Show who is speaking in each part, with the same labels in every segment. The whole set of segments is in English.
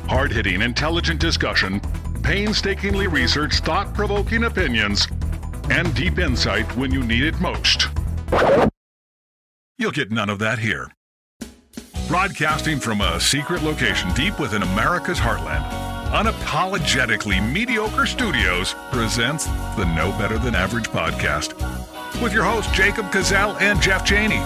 Speaker 1: Hard-hitting, intelligent discussion, painstakingly researched, thought-provoking opinions, and deep insight when you need it most. You'll get none of that here. Broadcasting from a secret location deep within America's heartland, Unapologetically Mediocre Studios presents the No Better Than Average podcast with your hosts Jacob Cazell and Jeff Cheney.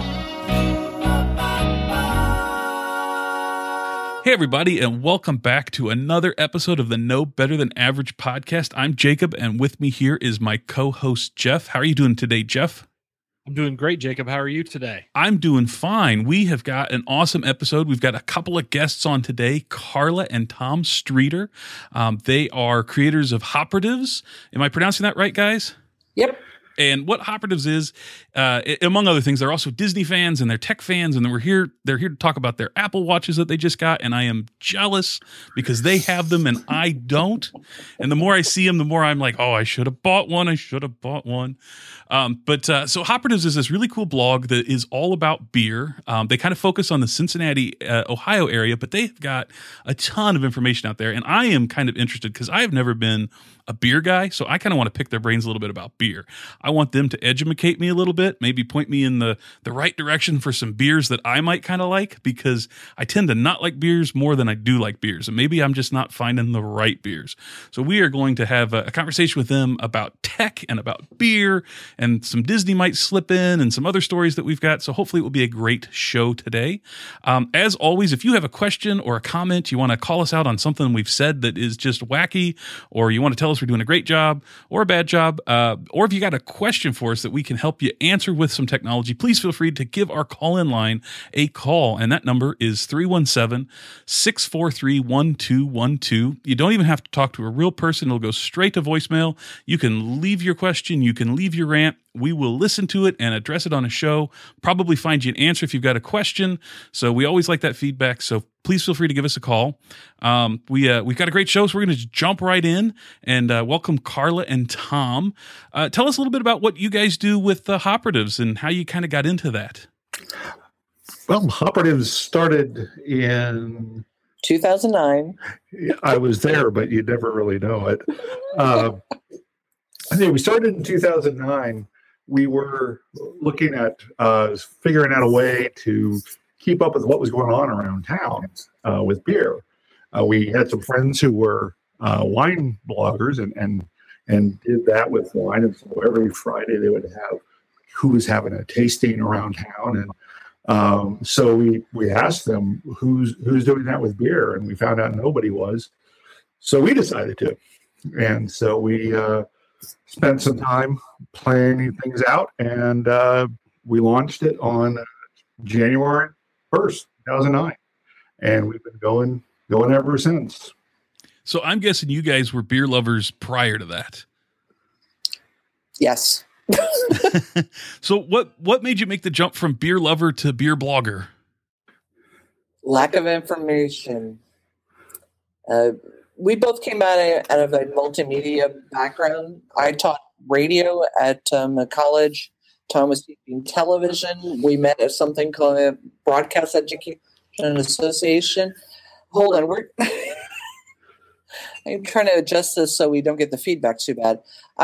Speaker 2: Hey everybody, and welcome back to another episode of the No Better Than Average podcast. I'm Jacob, and with me here is my co-host Jeff. How are you doing today, Jeff?
Speaker 3: I'm doing great, Jacob. How are you today?
Speaker 2: I'm doing fine. We have got an awesome episode. We've got a couple of guests on today, Carla and Tom Streeter. They are creators of Hopperatives. Am I pronouncing that right, guys?
Speaker 4: Yep.
Speaker 2: And what Hopperatives is, among other things, they're also Disney fans and they're tech fans, and they're here to talk about their Apple Watches that they just got. And I am jealous because they have them and I don't. And the more I see them, the more I'm like, oh, I should have bought one. So Hopperatives is this really cool blog that is all about beer. They kind of focus on the Cincinnati, Ohio area, but they've got a ton of information out there. And I am kind of interested because I have never been a beer guy, so I kind of want to pick their brains a little bit about beer. I want them to educate me a little bit, maybe point me in the right direction for some beers that I might kind of like, because I tend to not like beers more than I do like beers, and maybe I'm just not finding the right beers. So we are going to have a conversation with them about tech and about beer, and some Disney might slip in and some other stories that we've got. So hopefully it will be a great show today. As always, if you have a question or a comment, you want to call us out on something we've said that is just wacky, or you want to tell us we're doing a great job or a bad job, or if you got a question for us that we can help you answer with some technology, please feel free to give our call-in line a call. And that number is 317-643-1212. You don't even have to talk to a real person. It'll go straight to voicemail. You can leave your question. You can leave your rant. We will listen to it and address it on a show, probably find you an answer if you've got a question. So we always like that feedback. So please feel free to give us a call. We've got a great show, so we're going to jump right in and welcome Carla and Tom. Tell us a little bit about what you guys do with the Hopperatives and how you kind of got into that.
Speaker 5: Well, Hopperatives started in
Speaker 4: 2009.
Speaker 5: I was there, but you'd never really know it. I think we started in 2009. We were looking at figuring out a way to keep up with what was going on around town with beer. We had some friends who were wine bloggers and did that with wine. And so every Friday they would have who was having a tasting around town. And so we asked them who's doing that with beer, and we found out nobody was. So we decided to. And so we spent some time planning things out, and we launched it on January 1st, 2009, and we've been going ever since.
Speaker 2: So I'm guessing you guys were beer lovers prior to that.
Speaker 4: Yes.
Speaker 2: So what made you make the jump from beer lover to beer blogger?
Speaker 4: Lack of information. We both came out of a multimedia background. I taught radio at a college. Tom was teaching television. We met at something called a Broadcast Education Association. Hold on, I'm trying to adjust this so we don't get the feedback too bad.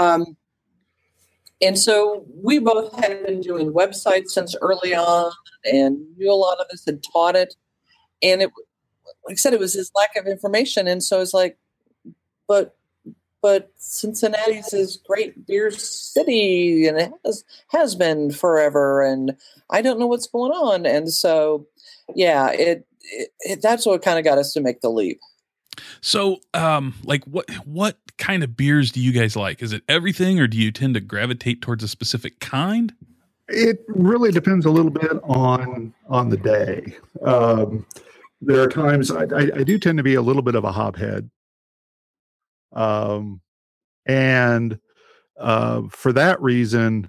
Speaker 4: And so we both had been doing websites since early on and knew a lot of us had taught it. And it, like I said, it was his lack of information. And so it's like, but Cincinnati's this great beer city, and it has been forever. And I don't know what's going on. And so, yeah, it that's what kind of got us to make the leap.
Speaker 2: So, like what kind of beers do you guys like? Is it everything, or do you tend to gravitate towards a specific kind?
Speaker 5: It really depends a little bit on the day. There are times I do tend to be a little bit of a hophead. And for that reason,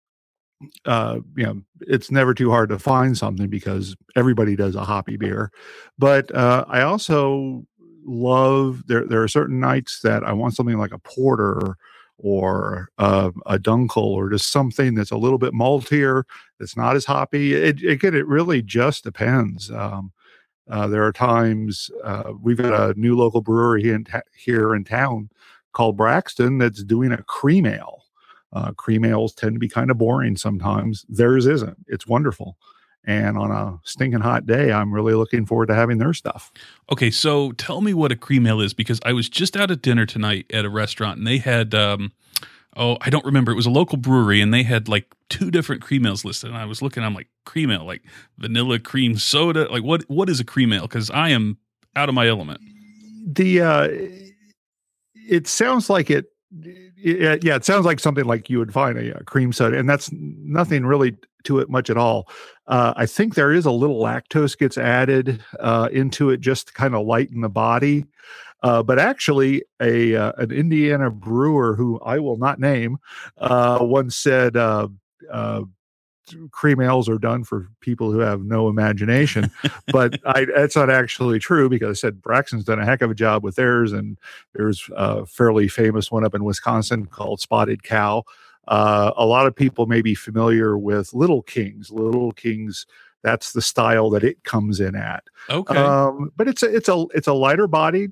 Speaker 5: it's never too hard to find something because everybody does a hoppy beer. But I also love, there are certain nights that I want something like a porter or a dunkel, or just something that's a little bit maltier, that's not as hoppy. It really just depends. There are times we've got a new local brewery here in town called Braxton that's doing a cream ale. Cream ales tend to be kind of boring sometimes. Theirs isn't. It's wonderful. And on a stinking hot day, I'm really looking forward to having their stuff.
Speaker 2: Okay, so tell me what a cream ale is, because I was just out at dinner tonight at a restaurant, and they had, I don't remember. It was a local brewery, and they had like 2 different cream ales listed. And I was looking, I'm like, cream ale, like vanilla cream soda. Like, what is a cream ale? Because I am out of my element.
Speaker 5: It sounds like it sounds like something like you would find a cream soda, and that's nothing really to it much at all. I think there is a little lactose gets added into it just to kind of lighten the body. But actually, an Indiana brewer who I will not name once said cream ales are done for people who have no imagination. But that's not actually true, because I said Braxton's done a heck of a job with theirs, and there's a fairly famous one up in Wisconsin called Spotted Cow. A lot of people may be familiar with Little Kings. Little Kings, that's the style that it comes in at.
Speaker 2: Okay.
Speaker 5: But it's a lighter bodied.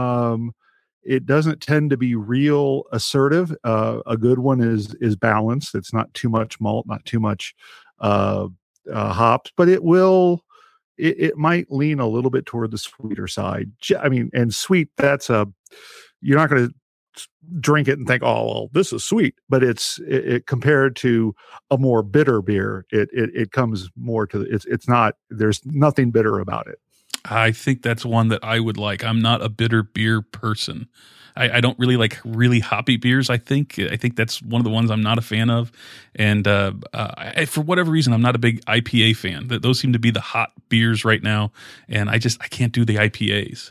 Speaker 5: It doesn't tend to be real assertive. A good one is balanced. It's not too much malt, not too much hops, but it might lean a little bit toward the sweeter side. I mean, and sweet, you're not going to drink it and think, oh, well, this is sweet, but it compared to a more bitter beer, it comes more to it's not, there's nothing bitter about it.
Speaker 2: I think that's one that I would like. I'm not a bitter beer person. I don't really like really hoppy beers. I think that's one of the ones I'm not a fan of. And for whatever reason, I'm not a big IPA fan. Those seem to be the hot beers right now. And I can't do the IPAs.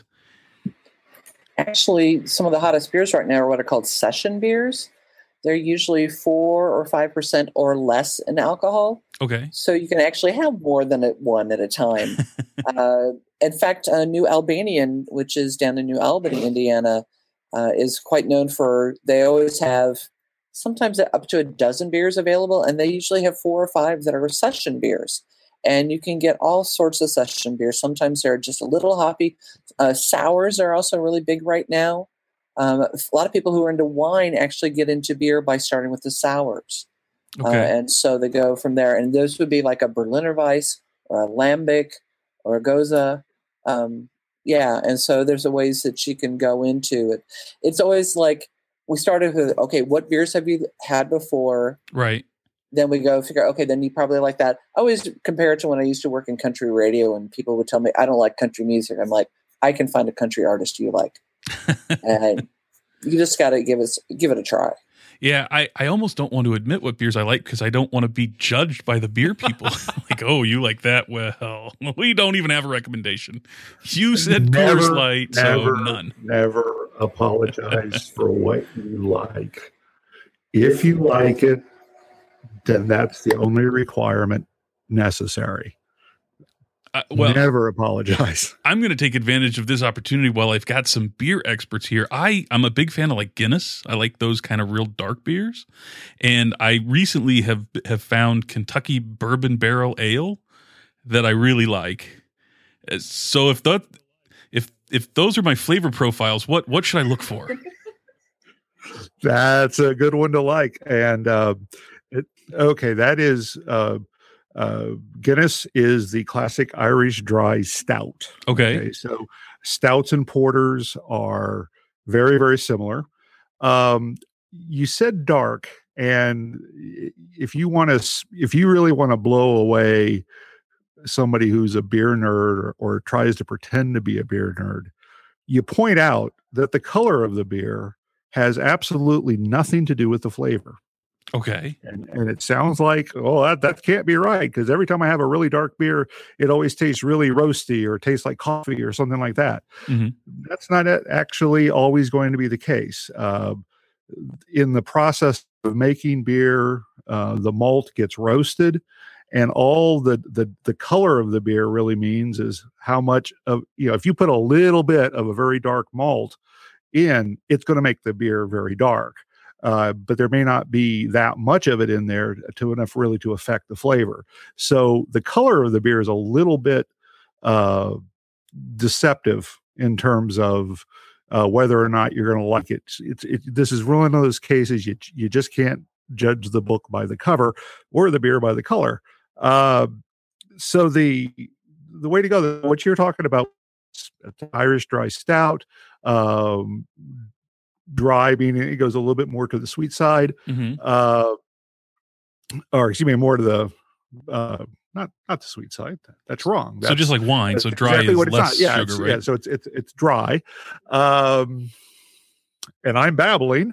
Speaker 4: Actually, some of the hottest beers right now are what are called session beers. They're usually 4 or 5% or less in alcohol.
Speaker 2: Okay.
Speaker 4: So you can actually have more than one at a time. In fact, New Albanian, which is down in New Albany, Indiana, is quite known for, they always have sometimes up to a dozen beers available, and they usually have 4 or 5 that are session beers. And you can get all sorts of session beers. Sometimes they're just a little hoppy. Sours are also really big right now. A lot of people who are into wine actually get into beer by starting with the sours.
Speaker 2: Okay.
Speaker 4: And so they go from there. And those would be like a Berliner Weiss or a Lambic or a Goza. And so there's a ways that you can go into it. It's always like we started with, okay, what beers have you had before?
Speaker 2: Right.
Speaker 4: Then we go figure, okay, then you probably like that. I always compare it to when I used to work in country radio and people would tell me, I don't like country music. I'm like, I can find a country artist you like. And you just got to give it a try.
Speaker 2: Yeah, I almost don't want to admit what beers I like because I don't want to be judged by the beer people. Like, oh, you like that? Well, we don't even have a recommendation. You said Coors Light, so none.
Speaker 5: Never apologize for what you like. If you like it, then that's the only requirement necessary. Never apologize.
Speaker 2: I'm going to take advantage of this opportunity while I've got some beer experts here. I'm a big fan of like Guinness. I like those kind of real dark beers. And I recently have found Kentucky Bourbon Barrel Ale that I really like. So if those are my flavor profiles, what should I look for?
Speaker 5: That's a good one to like. And that is Guinness is the classic Irish dry stout.
Speaker 2: Okay.
Speaker 5: So stouts and porters are very, very similar. You said dark, and if you really want to blow away somebody who's a beer nerd or tries to pretend to be a beer nerd, you point out that the color of the beer has absolutely nothing to do with the flavor.
Speaker 2: Okay.
Speaker 5: And it sounds like, that can't be right, because every time I have a really dark beer, it always tastes really roasty or tastes like coffee or something like that.
Speaker 2: Mm-hmm.
Speaker 5: That's not actually always going to be the case. In the process of making beer, the malt gets roasted, and all the color of the beer really means is how much of, if you put a little bit of a very dark malt in, it's going to make the beer very dark. But there may not be that much of it in there to enough really to affect the flavor. So the color of the beer is a little bit deceptive in terms of whether or not you're going to like it. This is really one of those cases you just can't judge the book by the cover or the beer by the color. So the way to go, what you're talking about, Irish dry stout, dry, meaning it goes a little bit more to the sweet side, or excuse me, more to the not the sweet side. That's wrong.
Speaker 2: So just like wine, so dry
Speaker 5: exactly
Speaker 2: is less sugar, right?
Speaker 5: Yeah, so it's dry. And I'm babbling.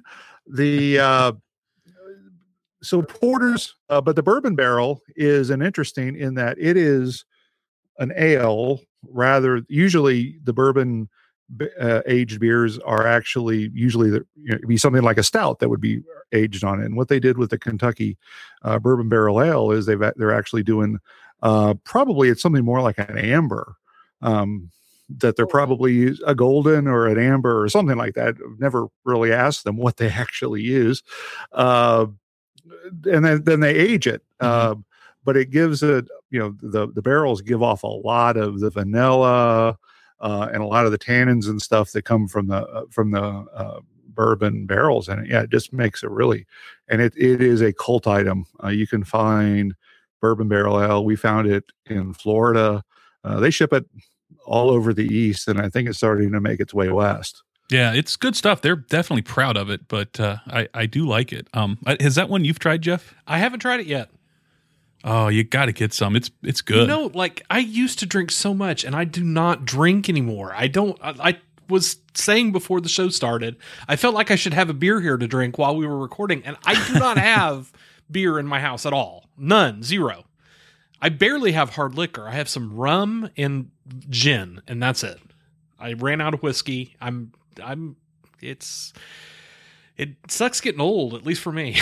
Speaker 5: So porters, but the bourbon barrel is an interesting in that it is an ale. Rather, usually the bourbon aged beers are actually usually be something like a stout that would be aged on it. And what they did with the Kentucky bourbon barrel ale is they're actually doing probably it's something more like an amber. That they're probably a golden or an amber or something like that. I've never really asked them what they actually use. And then they age it. But it gives it, the barrels give off a lot of the vanilla and a lot of the tannins and stuff that come from the bourbon barrels. And it just makes it really, and it is a cult item. You can find bourbon barrel ale. We found it in Florida. They ship it all over the East, and I think it's starting to make its way west.
Speaker 2: Yeah, it's good stuff. They're definitely proud of it, but I do like it. Is that one you've tried, Jeff?
Speaker 3: I haven't tried it yet.
Speaker 2: Oh, you got to get some. It's good.
Speaker 3: I used to drink so much, and I do not drink anymore. I was saying before the show started, I felt like I should have a beer here to drink while we were recording, and I do not have beer in my house at all. None. Zero. I barely have hard liquor. I have some rum and gin, and that's it. I ran out of whiskey. It sucks getting old, at least for me.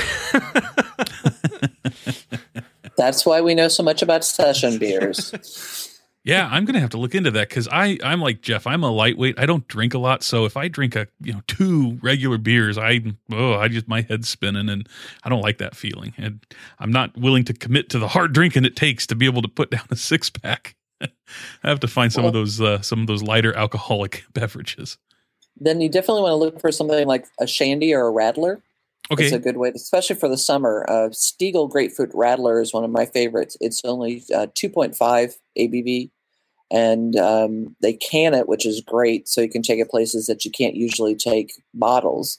Speaker 4: That's why we know so much about session beers.
Speaker 2: Yeah, I'm gonna have to look into that because I'm like Jeff. I'm a lightweight. I don't drink a lot, so if I drink 2 regular beers, my head's spinning, and I don't like that feeling. And I'm not willing to commit to the hard drinking it takes to be able to put down a 6-pack. I have to find some of those lighter alcoholic beverages.
Speaker 4: Then you definitely want to look for something like a Shandy or a Radler.
Speaker 2: Okay,
Speaker 4: it's a good way, especially for the summer. Stiegel Grapefruit Radler is one of my favorites. It's only 2.5 ABV, and they can it, which is great. So you can take it places that you can't usually take bottles.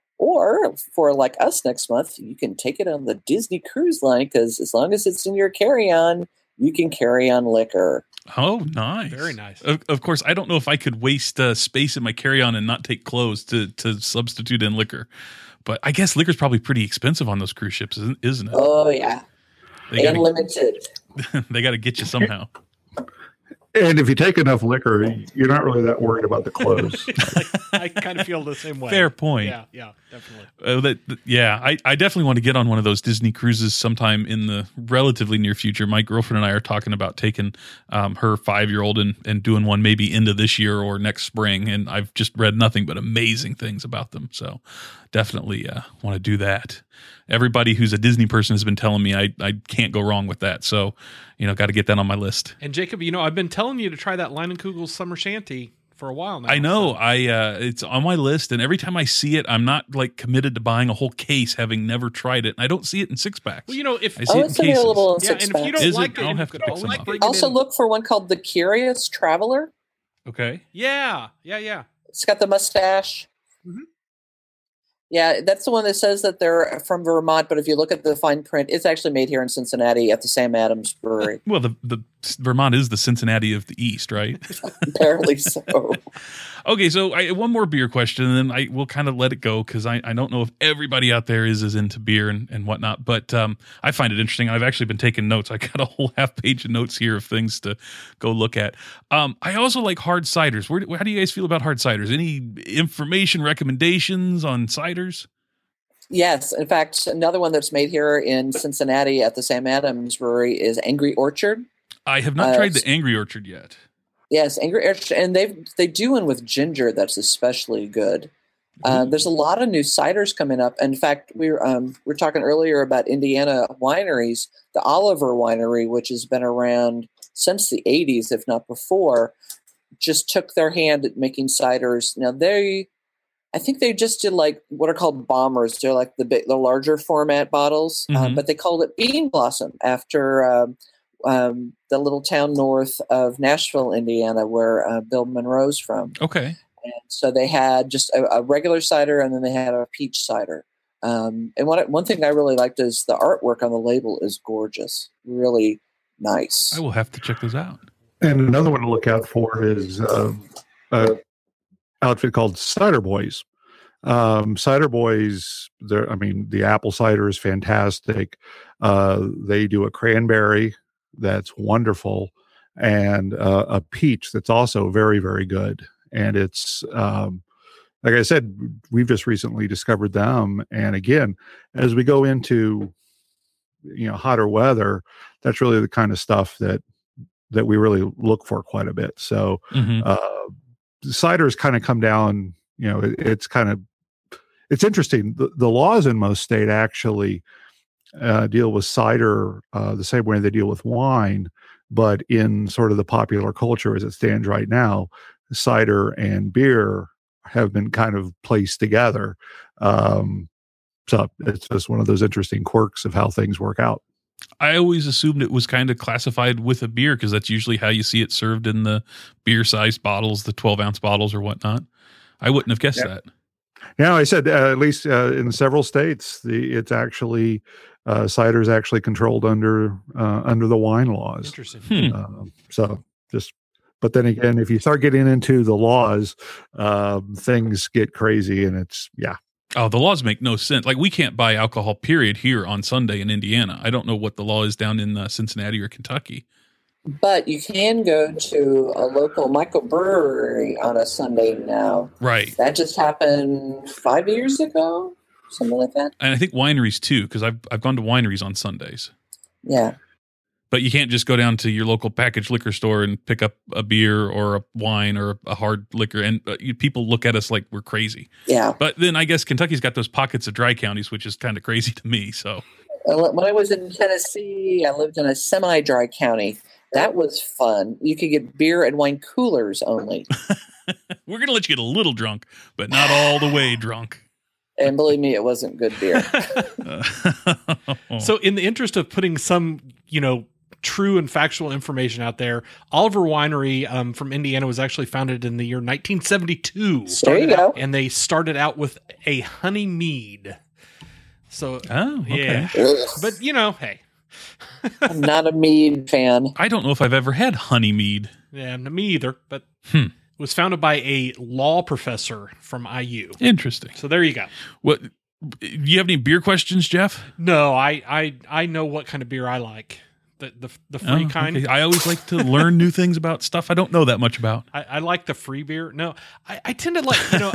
Speaker 4: Or for like us next month, you can take it on the Disney Cruise Line because as long as it's in your carry-on, you can carry on liquor.
Speaker 2: Oh, nice.
Speaker 3: Very nice.
Speaker 2: Of course, I don't know if I could waste space in my carry-on and not take clothes to substitute in liquor. But I guess liquor's probably pretty expensive on those cruise ships, isn't it?
Speaker 4: Oh, yeah. Unlimited.
Speaker 2: They got to get you somehow.
Speaker 5: And if you take enough liquor, you're not really that worried about the clothes.
Speaker 3: I kind of feel the same way.
Speaker 2: Fair point.
Speaker 3: Yeah, definitely.
Speaker 2: I definitely want to get on one of those Disney cruises sometime in the relatively near future. My girlfriend and I are talking about taking her 5-year-old and doing one maybe into this year or next spring. And I've just read nothing but amazing things about them. So definitely want to do that. Everybody who's a Disney person has been telling me I can't go wrong with that. So, got to get that on my list.
Speaker 3: And Jacob, I've been telling you to try that Leinenkugel's Summer Shanty for a while now.
Speaker 2: I know. It's on my list, and every time I see it, I'm not committed to buying a whole case, having never tried it. And I don't see it in 6-packs.
Speaker 3: Well, if
Speaker 2: I see it in
Speaker 4: it's
Speaker 2: cases.
Speaker 4: available in 6-packs.
Speaker 3: And if you don't like it,
Speaker 2: I'll have to pick some up.
Speaker 4: Also look for one called the Curious Traveler.
Speaker 2: Okay.
Speaker 3: Yeah.
Speaker 4: It's got the mustache.
Speaker 3: Mm-hmm.
Speaker 4: Yeah, that's the one that says that they're from Vermont, but if you look at the fine print, it's actually made here in Cincinnati at the Sam Adams Brewery.
Speaker 2: Well, the Vermont is the Cincinnati of the East, right?
Speaker 4: Apparently so.
Speaker 2: Okay, so one more beer question, and then we'll kind of let it go because I don't know if everybody out there is as into beer and whatnot, but I find it interesting. I've actually been taking notes. I got a whole half page of notes here of things to go look at. I also like hard ciders. How do you guys feel about hard ciders? Any information, recommendations on ciders?
Speaker 4: Yes. In fact, another one that's made here in Cincinnati at the Sam Adams Brewery is Angry Orchard.
Speaker 2: I have not tried the Angry Orchard yet.
Speaker 4: Yes, Angry Orchard, and they do one with ginger that's especially good. There's a lot of new ciders coming up. In fact, we're talking earlier about Indiana wineries. The Oliver Winery, which has been around since the 80s, if not before, just took their hand at making ciders. Now I think they just did like what are called bombers. They're like the larger format bottles, but they called it Bean Blossom after the little town north of Nashville, Indiana, where Bill Monroe's from.
Speaker 2: Okay.
Speaker 4: And so they had just a regular cider, and then they had a peach cider. And one thing I really liked is the artwork on the label is gorgeous, really nice.
Speaker 2: I will have to check those out.
Speaker 5: And another one to look out for is outfit called Cider Boys. Cider Boys, the apple cider is fantastic. They do a cranberry that's wonderful, and a peach that's also very, very good. And it's like I said, we've just recently discovered them. And again, as we go into hotter weather, that's really the kind of stuff that we really look for quite a bit. So ciders kind of come down, it's interesting. The laws in most state actually deal with cider the same way they deal with wine, but in sort of the popular culture as it stands right now, cider and beer have been kind of placed together. So it's just one of those interesting quirks of how things work out.
Speaker 2: I always assumed it was kind of classified with a beer because that's usually how you see it served in the beer-sized bottles, the 12-ounce bottles or whatnot. I wouldn't have guessed that.
Speaker 5: Yeah, I said at least in several states, it's actually cider is actually controlled under the wine laws.
Speaker 3: Interesting.
Speaker 5: But then again, if you start getting into the laws, things get crazy, and
Speaker 2: Oh, the laws make no sense. Like, we can't buy alcohol, period, here on Sunday in Indiana. I don't know what the law is down in Cincinnati or Kentucky.
Speaker 4: But you can go to a local microbrewery on a Sunday now.
Speaker 2: Right.
Speaker 4: That just happened 5 years ago, something like that.
Speaker 2: And I think wineries, too, because I've gone to wineries on Sundays.
Speaker 4: Yeah.
Speaker 2: But you can't just go down to your local packaged liquor store and pick up a beer or a wine or a hard liquor. And people look at us like we're crazy.
Speaker 4: Yeah.
Speaker 2: But then I guess Kentucky's got those pockets of dry counties, which is kind of crazy to me. So
Speaker 4: when I was in Tennessee, I lived in a semi-dry county. That was fun. You could get beer and wine coolers only.
Speaker 2: We're going to let you get a little drunk, but not all the way drunk.
Speaker 4: And believe me, it wasn't good beer.
Speaker 3: So in the interest of putting some, true and factual information out there, Oliver Winery from Indiana was actually founded in the year 1972.
Speaker 4: There you go.
Speaker 3: And they started out with a honey mead. So,
Speaker 2: okay.
Speaker 3: Yeah. But, hey.
Speaker 4: I'm not a mead fan.
Speaker 2: I don't know if I've ever had honey mead.
Speaker 3: Yeah, me either. But it was founded by a law professor from IU.
Speaker 2: Interesting.
Speaker 3: So there you go.
Speaker 2: What? Do you have any beer questions, Jeff?
Speaker 3: No, I know what kind of beer I like. The free kind.
Speaker 2: Okay. I always like to learn new things about stuff I don't know that much about.
Speaker 3: I like the free beer. No, I tend to like,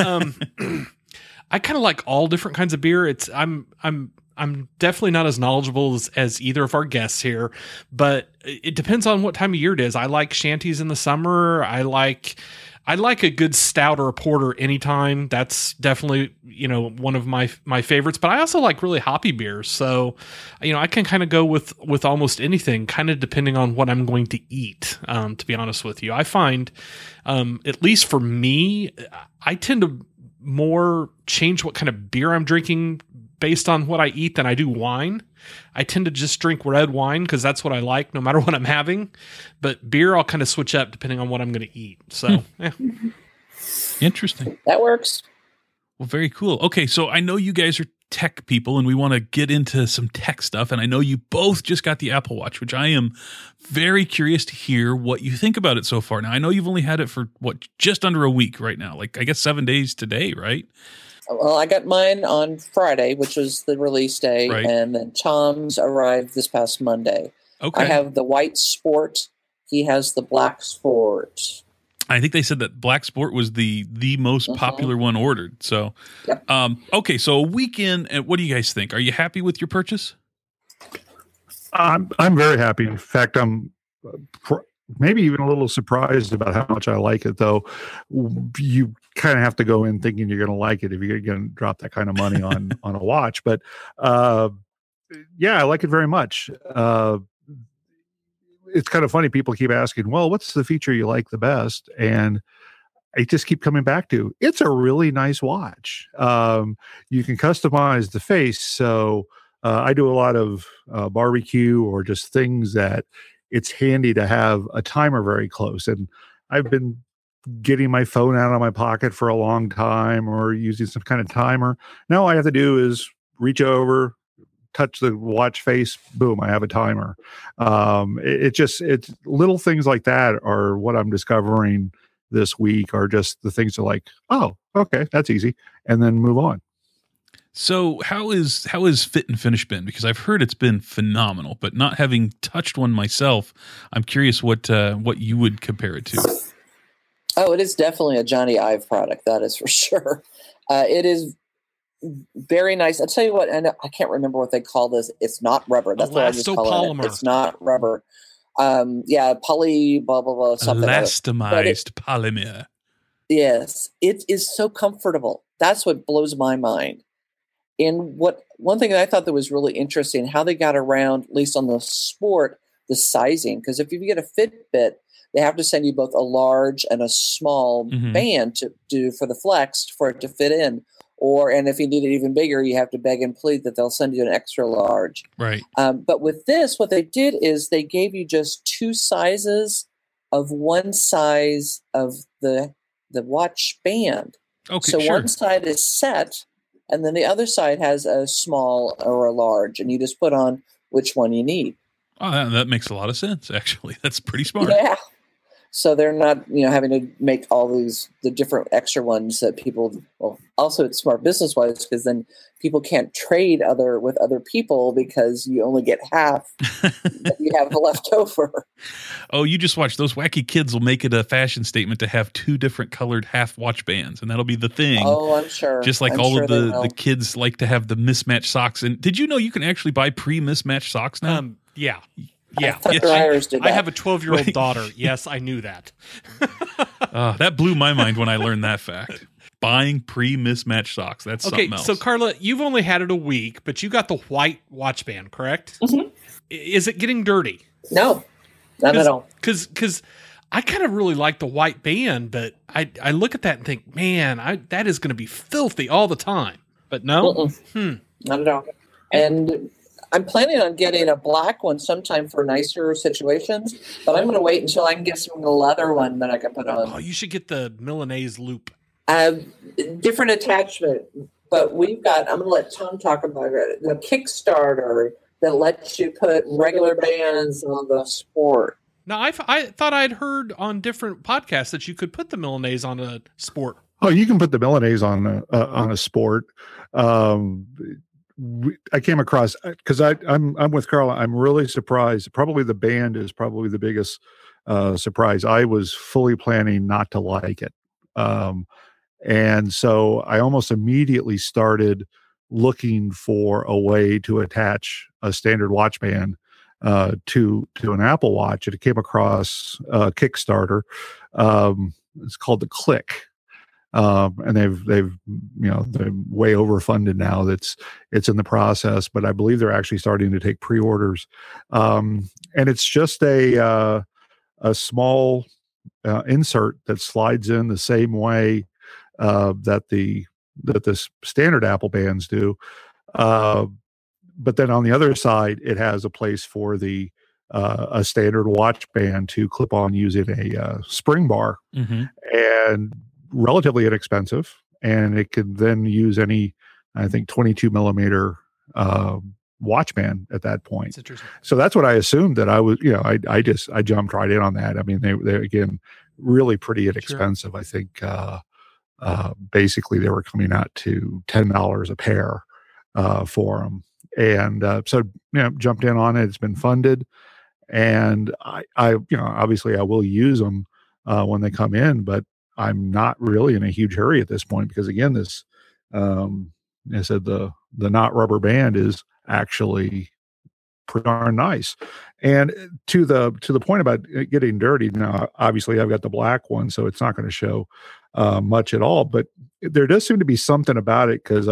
Speaker 3: I kind of like all different kinds of beer. I'm definitely not as knowledgeable as either of our guests here, but it depends on what time of year it is. I like shanties in the summer. I like a good stout or a porter anytime. That's definitely, one of my favorites, but I also like really hoppy beers. So, I can kind of go with almost anything, kind of depending on what I'm going to eat. To be honest with you, I find, at least for me, I tend to more change what kind of beer I'm drinking based on what I eat than I do wine. I tend to just drink red wine because that's what I like no matter what I'm having. But beer, I'll kind of switch up depending on what I'm going to eat. So, yeah.
Speaker 2: Interesting.
Speaker 4: That works.
Speaker 2: Well, very cool. Okay, so I know you guys are tech people and we want to get into some tech stuff. And I know you both just got the Apple Watch, which I am very curious to hear what you think about it so far. Now, I know you've only had it for, just under a week right now. Like, I guess 7 days today, right?
Speaker 4: Well, I got mine on Friday, which was the release day,
Speaker 2: right.
Speaker 4: And then Tom's arrived this past Monday.
Speaker 2: Okay.
Speaker 4: I have the white Sport. He has the black Sport.
Speaker 2: I think they said that Black Sport was the most popular one ordered. So,
Speaker 4: yep.
Speaker 2: Okay, so a weekend. What do you guys think? Are you happy with your purchase?
Speaker 5: I'm very happy. In fact, I'm maybe even a little surprised about how much I like it, though. You kind of have to go in thinking you're going to like it if you're going to drop that kind of money on a watch. But yeah, I like it very much. it's kind of funny. People keep asking, well, what's the feature you like the best? And I just keep coming back to, it's a really nice watch. You can customize the face. So I do a lot of barbecue or just things that it's handy to have a timer very close. And I've been getting my phone out of my pocket for a long time or using some kind of timer. Now all I have to do is reach over, touch the watch face, boom, I have a timer. It's little things like that are what I'm discovering this week, are just the things that like, oh, okay, that's easy, and then move on.
Speaker 2: So how is Fit and Finish been? Because I've heard it's been phenomenal, but not having touched one myself, I'm curious what you would compare it to.
Speaker 4: Oh, it is definitely a Johnny Ive product, that is for sure. It is very nice. I'll tell you what, and I can't remember what they call this. It's not rubber. That's what I just call it. It's not rubber. Poly, blah, blah, blah, something.
Speaker 2: Elastomized polymer.
Speaker 4: Yes. It is so comfortable. That's what blows my mind. And one thing that I thought that was really interesting, how they got around, at least on the Sport, the sizing. Because if you get a Fitbit, they have to send you both a large and a small band to do for the Flex for it to fit in. And if you need it even bigger, you have to beg and plead that they'll send you an extra large.
Speaker 2: Right.
Speaker 4: But with this, what they did is they gave you just two sizes of one size of the watch band.
Speaker 2: Okay,
Speaker 4: so
Speaker 2: sure.
Speaker 4: One side is set, and then the other side has a small or a large, and you just put on which one you need.
Speaker 2: Oh, that makes a lot of sense, actually. That's pretty smart.
Speaker 4: Yeah. So they're not, having to make all the different extra ones that people. Well, also it's smart business wise because then people can't trade with other people because you only get half that you have left over.
Speaker 2: Oh, you just watch. Those wacky kids will make it a fashion statement to have two different colored half watch bands, and that'll be the thing.
Speaker 4: Oh, I'm sure.
Speaker 2: Just like
Speaker 4: I'm
Speaker 2: all
Speaker 4: sure
Speaker 2: of the kids like to have the mismatched socks. And did you know you can actually buy pre-mismatched socks now?
Speaker 3: Yeah.
Speaker 4: Yeah,
Speaker 3: I have a 12-year-old daughter. Yes, I knew that.
Speaker 2: That blew my mind when I learned that fact. Buying pre-mismatched socks. That's something else.
Speaker 3: So Carla, you've only had it a week, but you got the white watch band, correct?
Speaker 4: Mm-hmm.
Speaker 3: Is it getting dirty?
Speaker 4: No, not at all.
Speaker 3: Because I kind of really like the white band, but I look at that and think, man, that is going to be filthy all the time. But no?
Speaker 4: Not at all. And I'm planning on getting a black one sometime for nicer situations, but I'm going to wait until I can get some leather one that I can put on.
Speaker 3: Oh, you should get the Milanese loop.
Speaker 4: Different attachment, but I'm going to let Tom talk about it. The Kickstarter that lets you put regular bands on the Sport.
Speaker 3: Now, I thought I'd heard on different podcasts that you could put the Milanese on a Sport.
Speaker 5: Oh, you can put the Milanese on a Sport. I came across, because I'm with Carla. I'm really surprised. Probably the band is probably the biggest surprise. I was fully planning not to like it, and so I almost immediately started looking for a way to attach a standard watch band to an Apple Watch. And it came across Kickstarter. It's called the Click. And they've they're way overfunded now. It's in the process, but I believe they're actually starting to take pre-orders. And it's just a small insert that slides in the same way that the standard Apple bands do. But then on the other side, it has a place for a standard watch band to clip on using a spring bar, and relatively inexpensive, and it could then use any, I think, 22 millimeter watch band at that point. So that's what I assumed that I was, I jumped right in on that. I mean, they again, really pretty inexpensive. Sure. I think basically they were coming out to $10 a pair for them. And so, jumped in on it. It's been funded. And I obviously I will use them when they come in, but I'm not really in a huge hurry at this point because, again, this, I said the not rubber band is actually pretty darn nice. And to the point about getting dirty, now obviously I've got the black one, so it's not going to show much at all. But there does seem to be something about it because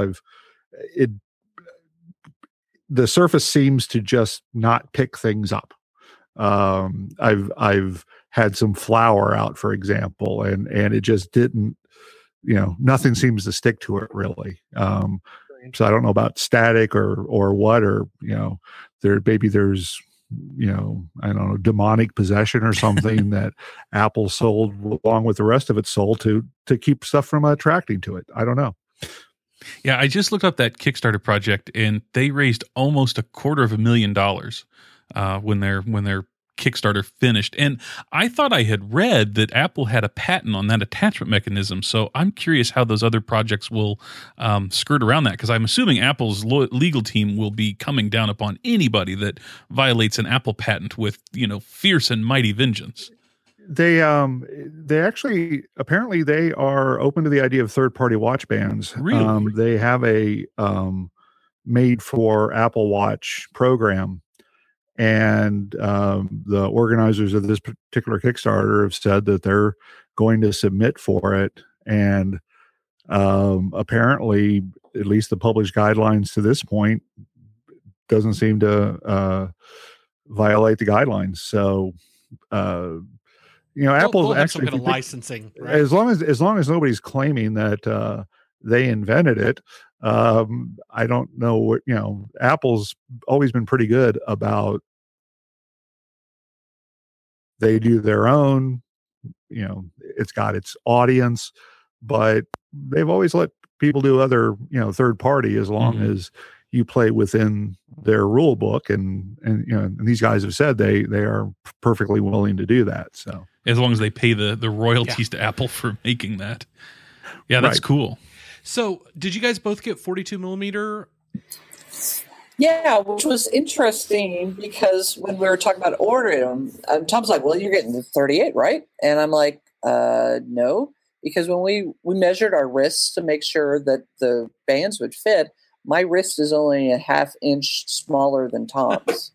Speaker 5: the surface seems to just not pick things up. I've had some flour out, for example, and it just didn't, nothing seems to stick to it really. So I don't know about static or what, or, there's, I don't know, demonic possession or something that Apple sold along with the rest of its soul to keep stuff from attracting to it. I don't know.
Speaker 2: Yeah, I just looked up that Kickstarter project, and they raised almost $250,000 when their Kickstarter finished. And I thought I had read that Apple had a patent on that attachment mechanism. So I'm curious how those other projects will skirt around that, because I'm assuming Apple's legal team will be coming down upon anybody that violates an Apple patent with, fierce and mighty vengeance.
Speaker 5: They actually, apparently they are open to the idea of third-party watch bands.
Speaker 2: Really?
Speaker 5: They have a made for Apple Watch program. And the organizers of this particular Kickstarter have said that they're going to submit for it. And apparently, at least the published guidelines to this point, doesn't seem to violate the guidelines. So, Apple's actually
Speaker 3: some kind of licensing, right?
Speaker 5: as long as nobody's claiming that they invented it. I don't know what, Apple's always been pretty good about, they do their own, it's got its audience, but they've always let people do other, third party, as long as you play within their rule book. And these guys have said they are perfectly willing to do that. So
Speaker 2: as long as they pay the royalties to Apple for making that. Yeah, that's cool.
Speaker 3: So did you guys both get 42 millimeter?
Speaker 4: Yeah, which was interesting because when we were talking about ordering them, Tom's like, well, you're getting the 38, right? And I'm like, no, because when we measured our wrists to make sure that the bands would fit, my wrist is only a half inch smaller than Tom's.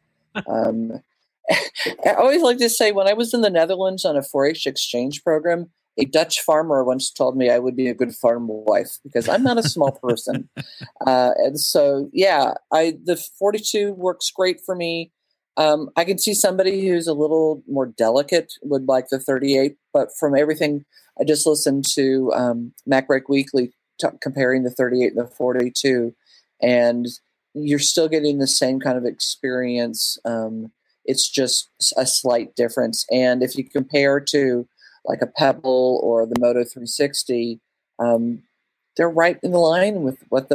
Speaker 4: I always like to say, when I was in the Netherlands on a 4-H exchange program, a Dutch farmer once told me I would be a good farm wife because I'm not a small person. And so, yeah, the 42 works great for me. I can see somebody who's a little more delicate would like the 38, but from everything I just listened to MacBreak Weekly comparing the 38 and the 42, and you're still getting the same kind of experience. It's just a slight difference. And if you compare to like a Pebble or the Moto 360, they're right in the line with what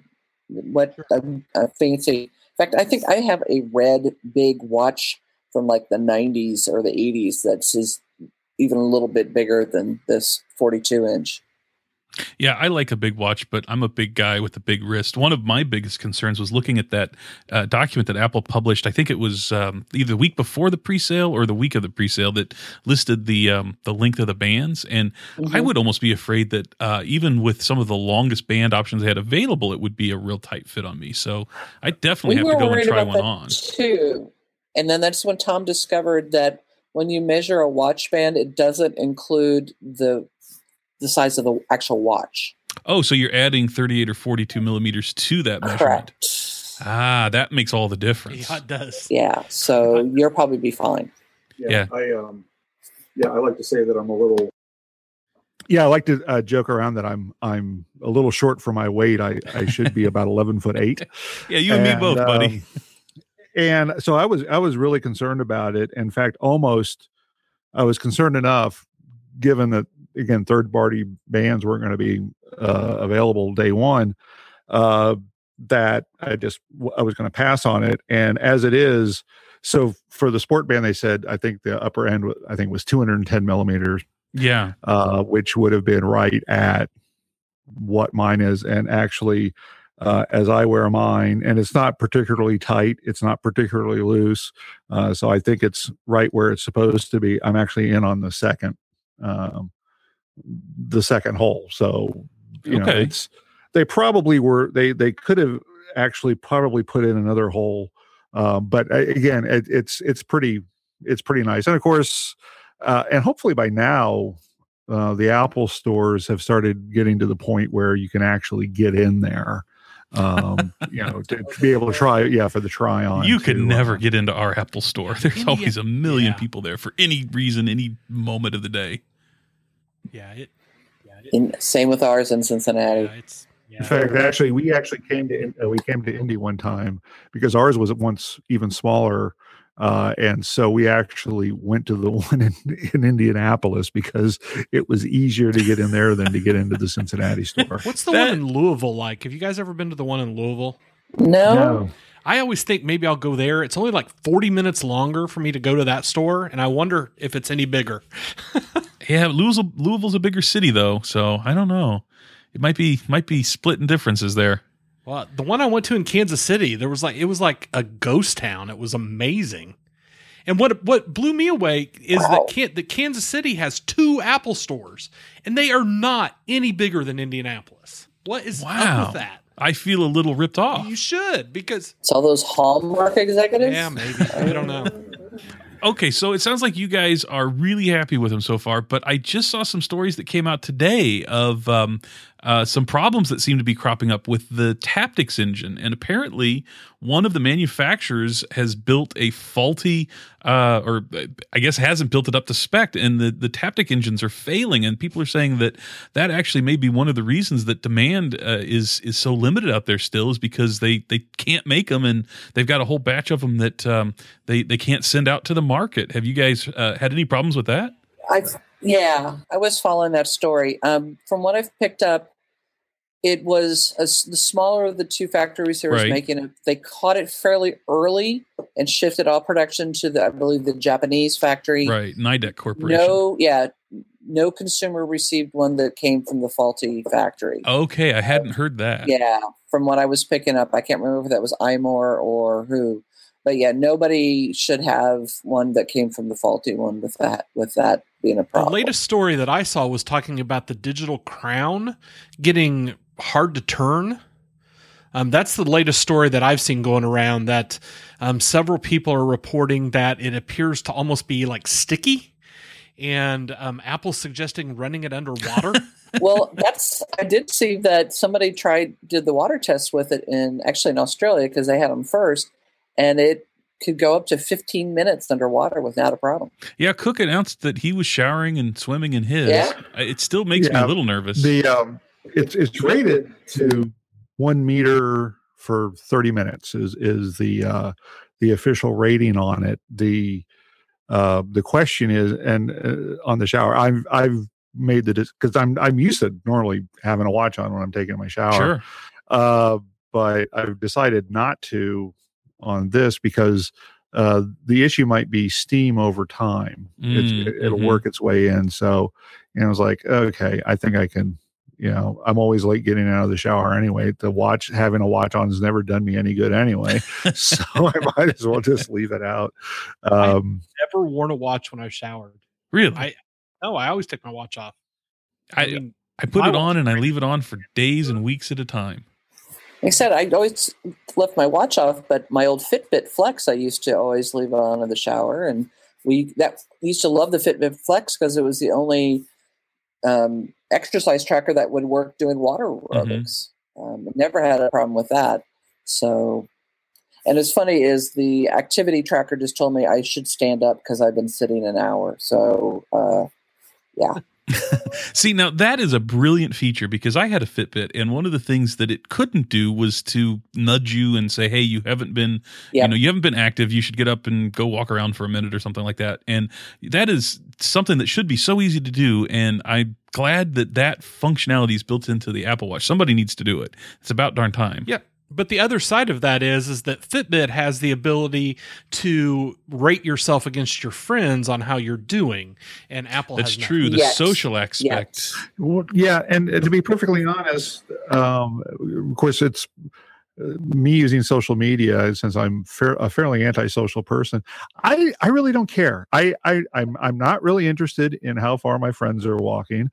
Speaker 4: a fancy. In fact, I think I have a red big watch from like the 90s or the 80s that's even a little bit bigger than this 42-inch.
Speaker 2: Yeah, I like a big watch, but I'm a big guy with a big wrist. One of my biggest concerns was looking at that document that Apple published. I think it was either the week before the presale or the week of the presale that listed the length of the bands. And I would almost be afraid that even with some of the longest band options they had available, it would be a real tight fit on me. So I definitely have to go and try one on.
Speaker 4: Too. And then that's when Tom discovered that when you measure a watch band, it doesn't include the size of the actual watch.
Speaker 2: Oh, so you're adding 38 or 42 millimeters to that measurement.
Speaker 4: Correct.
Speaker 2: That makes all the difference.
Speaker 3: Yeah, it does.
Speaker 4: Yeah, so you'll probably be fine.
Speaker 2: Yeah.
Speaker 5: I like to say that I'm a little. Yeah, I like to joke around that I'm a little short for my weight. I should be about 11'8".
Speaker 2: Yeah, you and me both, buddy.
Speaker 5: And so I was really concerned about it. In fact, I was concerned enough, given that, again, third-party bands weren't going to be available day one, that I was going to pass on it. And as it is, so for the sport band, they said, I think the upper end, was 210 millimeters.
Speaker 2: Yeah.
Speaker 5: Which would have been right at what mine is. And actually, as I wear mine, and it's not particularly tight, it's not particularly loose. So I think it's right where it's supposed to be. I'm actually in on the second hole. So, they probably were, they could have actually probably put in another hole. But again, it's pretty nice. And of course, and hopefully by now, the Apple stores have started getting to the point where you can actually get in there. to be able to try, for the try on.
Speaker 2: You could never get into our Apple store. There's always a million
Speaker 3: Yeah.
Speaker 2: people there for any reason, any moment of the day.
Speaker 4: Same with ours in Cincinnati.
Speaker 5: In fact, we came to Indy one time because ours was once even smaller, and so we actually went to the one in Indianapolis because it was easier to get in there than to get into the Cincinnati store.
Speaker 3: What's the one in Louisville like? Have you guys ever been to the one in Louisville?
Speaker 4: No.
Speaker 3: I always think maybe I'll go there. It's only like 40 minutes longer for me to go to that store, and I wonder if it's any bigger.
Speaker 2: Yeah, Louisville's a bigger city though, so I don't know. It might be splitting differences there.
Speaker 3: Well, the one I went to in Kansas City, it was like a ghost town. It was amazing. And what blew me away is that Kansas City has 2 Apple stores, and they are not any bigger than Indianapolis. What is up with that?
Speaker 2: I feel a little ripped off.
Speaker 3: You should, because
Speaker 4: It's all those Hallmark executives.
Speaker 3: yeah, maybe. I don't know.
Speaker 2: Okay, so it sounds like you guys are really happy with them so far, but I just saw some stories that came out today of some problems that seem to be cropping up with the Taptics engine. And apparently one of the manufacturers has built a faulty, or I guess hasn't built it up to spec, and the Taptic engines are failing. And people are saying that actually may be one of the reasons that demand is so limited out there still, is because they can't make them, and they've got a whole batch of them that they can't send out to the market. Have you guys had any problems with that?
Speaker 4: I was following that story. From what I've picked up, it was the smaller of the 2 factories who was making it. They caught it fairly early and shifted all production to I believe the Japanese factory.
Speaker 2: Right, Nidec Corporation.
Speaker 4: No consumer received one that came from the faulty factory.
Speaker 2: Okay, I hadn't heard that.
Speaker 4: Yeah, from what I was picking up, I can't remember if that was iMore or who. But yeah, nobody should have one that came from the faulty one with that being a problem.
Speaker 3: The latest story that I saw was talking about the digital crown getting hard to turn. That's the latest story that I've seen going around, that several people are reporting that it appears to almost be like sticky, and Apple's suggesting running it underwater.
Speaker 4: Well, I did see that somebody did the water test with it in Australia, because they had them first. And it could go up to 15 minutes underwater without a problem.
Speaker 2: Yeah, Cook announced that he was showering and swimming in his.
Speaker 4: Yeah.
Speaker 2: It still makes me a little nervous.
Speaker 5: It's rated to 1 meter for 30 minutes is the official rating on it. The question is, and on the shower, I've made because I'm used to normally having a watch on when I'm taking my shower.
Speaker 2: Sure.
Speaker 5: But I've decided not to on this because the issue might be steam over time. It'll work its way in. So, I was like, okay, I think I can, I'm always late getting out of the shower anyway. Having a watch on has never done me any good anyway. So I might as well just leave it out.
Speaker 3: I've never worn a watch when I've showered.
Speaker 2: Really?
Speaker 3: I always take my watch off.
Speaker 2: I put it on and I leave it on for days and weeks at a time.
Speaker 4: Like I said, I always left my watch off, but my old Fitbit Flex, I used to always leave it on in the shower. And we used to love the Fitbit Flex because it was the only exercise tracker that would work doing water aerobics. Never had a problem with that. So, and it's funny is the activity tracker just told me I should stand up because I've been sitting an hour. So, yeah.
Speaker 2: See, now that is a brilliant feature, because I had a Fitbit, and one of the things that it couldn't do was to nudge you and say, hey, you haven't been, you haven't been active. You should get up and go walk around for a minute or something like that. And that is something that should be so easy to do. And I'm glad that functionality is built into the Apple Watch. Somebody needs to do it. It's about darn time.
Speaker 3: Yeah. But the other side of that is that Fitbit has the ability to rate yourself against your friends on how you're doing, and Apple
Speaker 2: That's
Speaker 3: has nothing.
Speaker 2: true. The social aspect.
Speaker 5: Well, yeah, and to be perfectly honest, of course, it's me using social media, since I'm a fairly antisocial person. I really don't care. I'm not really interested in how far my friends are walking.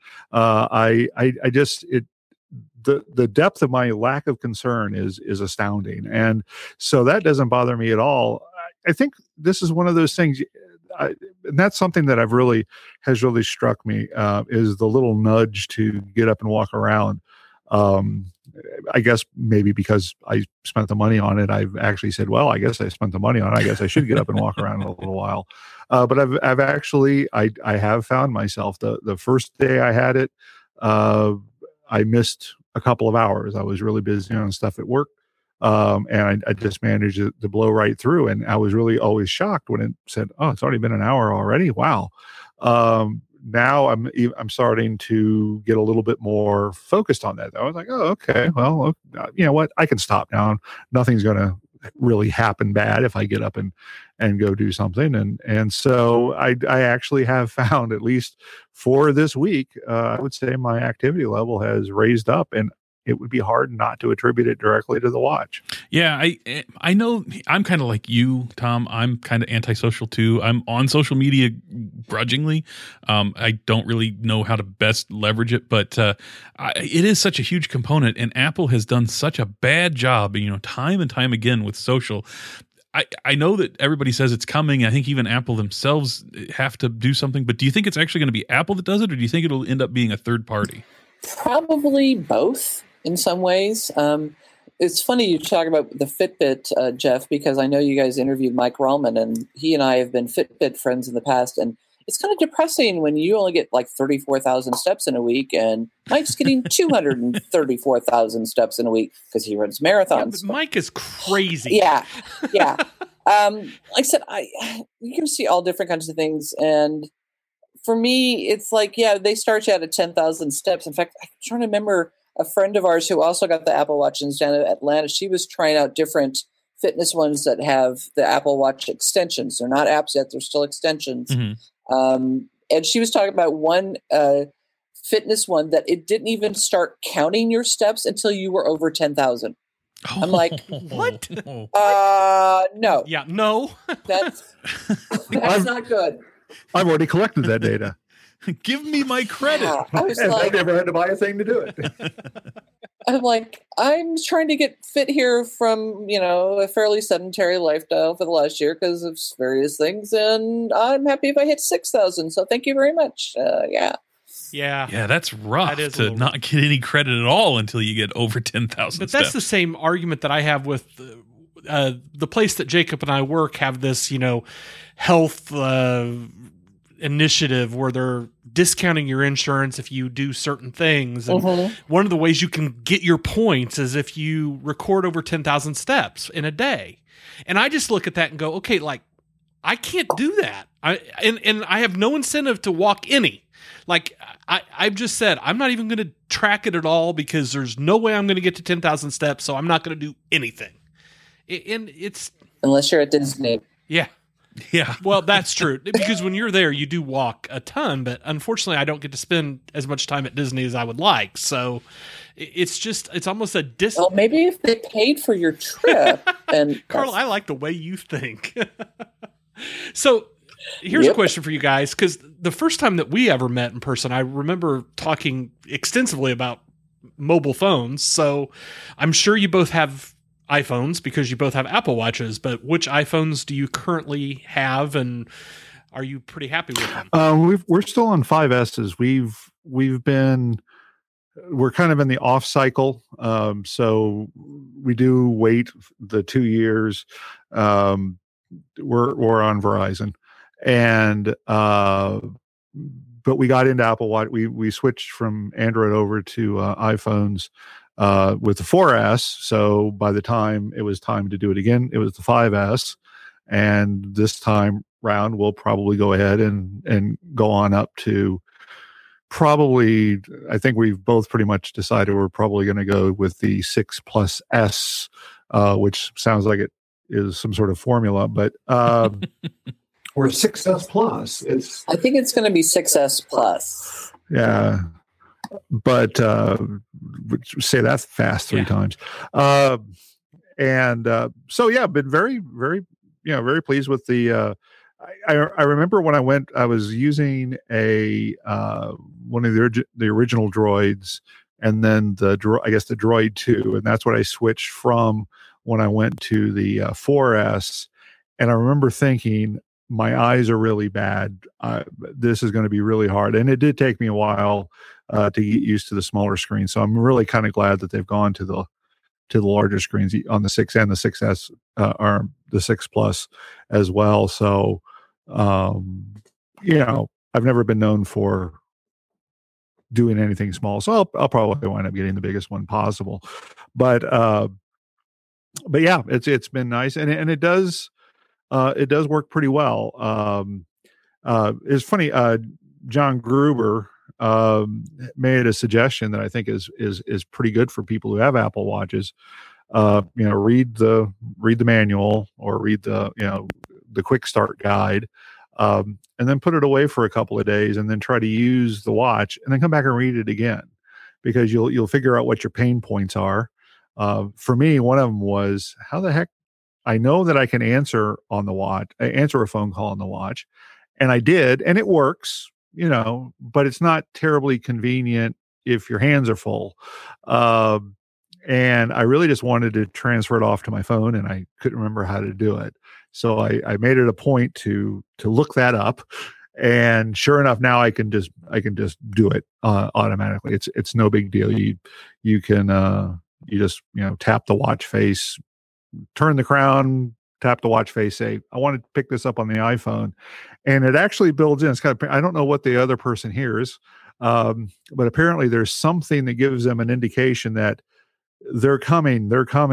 Speaker 5: The depth of my lack of concern is astounding, and so that doesn't bother me at all. I think this is one of those things, and that's something that has really struck me, is the little nudge to get up and walk around. I guess maybe because I spent the money on it, I've actually said, well, I guess I spent the money on it. I guess I should get up and walk around a little while. But I've actually, I have found myself the first day I had it, I missed a couple of hours. I was really busy on stuff at work. And I just managed to blow right through. And I was really always shocked when it said, oh, it's already been an hour already. Wow. Now I'm starting to get a little bit more focused on that. I was like, oh, okay, well, you know what? I can stop now. Nothing's going to really happen bad if I get up and go do something. And so I actually have found, at least for this week, I would say my activity level has raised up, and it would be hard not to attribute it directly to the watch.
Speaker 2: Yeah, I know I'm kind of like you, Tom. I'm kind of antisocial too. I'm on social media grudgingly. I don't really know how to best leverage it, but it is such a huge component, and Apple has done such a bad job, time and time again with social. I know that everybody says it's coming. I think even Apple themselves have to do something, but do you think it's actually going to be Apple that does it, or do you think it'll end up being a third party?
Speaker 4: Probably both. In some ways, it's funny you talk about the Fitbit, Jeff, because I know you guys interviewed Mike Rellman, and he and I have been Fitbit friends in the past. And it's kind of depressing when you only get like 34,000 steps in a week, and Mike's getting 234,000 steps in a week because he runs marathons.
Speaker 3: Yeah, Mike is crazy.
Speaker 4: Yeah. Like I said, you can see all different kinds of things, and for me, it's like, they start you out at 10,000 steps. In fact, I'm trying to remember. A friend of ours who also got the Apple Watch in down in Atlanta, she was trying out different fitness ones that have the Apple Watch extensions. They're not apps yet; they're still extensions. Mm-hmm. And she was talking about one fitness one that it didn't even start counting your steps until you were over 10,000. I'm like, what? No.
Speaker 3: Yeah, no.
Speaker 4: That's not good.
Speaker 5: I've already collected that data.
Speaker 2: Give me my credit.
Speaker 4: Yeah, I was like,
Speaker 5: I never had to buy a thing to do it.
Speaker 4: I'm like, I'm trying to get fit here from, a fairly sedentary lifestyle for the last year because of various things. And I'm happy if I hit 6,000. So thank you very much. Yeah.
Speaker 2: Yeah, that's rough to not get any credit at all until you get over 10,000
Speaker 3: But
Speaker 2: steps.
Speaker 3: that's the same argument that I have with the place that Jacob and I work have this, health initiative where they're discounting your insurance if you do certain things. And one of the ways you can get your points is if you record over 10,000 steps in a day. And I just look at that and go, okay, like I can't do that. And I have no incentive to walk any. Like I've just said, I'm not even going to track it at all because there's no way I'm going to get to 10,000 steps. So I'm not going to do anything. And it's
Speaker 4: unless you're at Disney.
Speaker 3: Yeah.
Speaker 2: Yeah.
Speaker 3: Well, that's true. Because when you're there, you do walk a ton, but unfortunately I don't get to spend as much time at Disney as I would like. So it's almost a
Speaker 4: Well, maybe if they paid for your trip. And
Speaker 3: Carl, I like the way you think. So here's a question for you guys, because the first time that we ever met in person, I remember talking extensively about mobile phones. So I'm sure you both have iPhones because you both have Apple Watches, but which iPhones do you currently have, and are you pretty happy with them?
Speaker 5: We're still on 5S's. We're kind of in the off cycle. So we do wait the 2 years. We're on Verizon, and but we got into Apple Watch. We switched from Android over to iPhones with the 4S. So by the time it was time to do it again, it was the 5S. And this time round, we'll probably go ahead and go on up to probably, I think we've both pretty much decided we're probably going to go with the 6 Plus S, which sounds like it is some sort of formula, but or 6S Plus.
Speaker 4: I think it's going to be 6S Plus.
Speaker 5: Yeah. But say that fast three times. So yeah, been very, very, very pleased with the, I remember when I was using one of the original Droids, and then the Droid 2, and that's what I switched from when I went to the 4S. And I remember thinking, my eyes are really bad. This is going to be really hard. And it did take me a while to get used to the smaller screen. So I'm really kind of glad that they've gone to the larger screens on the 6 and the 6S or the 6 Plus as well. So, I've never been known for doing anything small, so I'll probably wind up getting the biggest one possible. But yeah, it's been nice, and it does work pretty well. It's funny. John Gruber made a suggestion that I think is pretty good for people who have Apple Watches. Read the manual or read the quick start guide, and then put it away for a couple of days, and then try to use the watch, and then come back and read it again, because you'll figure out what your pain points are. For me, one of them was, how the heck I know that I can answer a phone call on the watch, and I did, and it works. But it's not terribly convenient if your hands are full. And I really just wanted to transfer it off to my phone, and I couldn't remember how to do it. So I made it a point to look that up. And sure enough, now I can just do it automatically. It's no big deal. You can you just tap the watch face, turn the crown, tap the watch face, say, I want to pick this up on the iPhone. And it actually builds in. It's kind of, I don't know what the other person hears, but apparently there's something that gives them an indication that they're coming,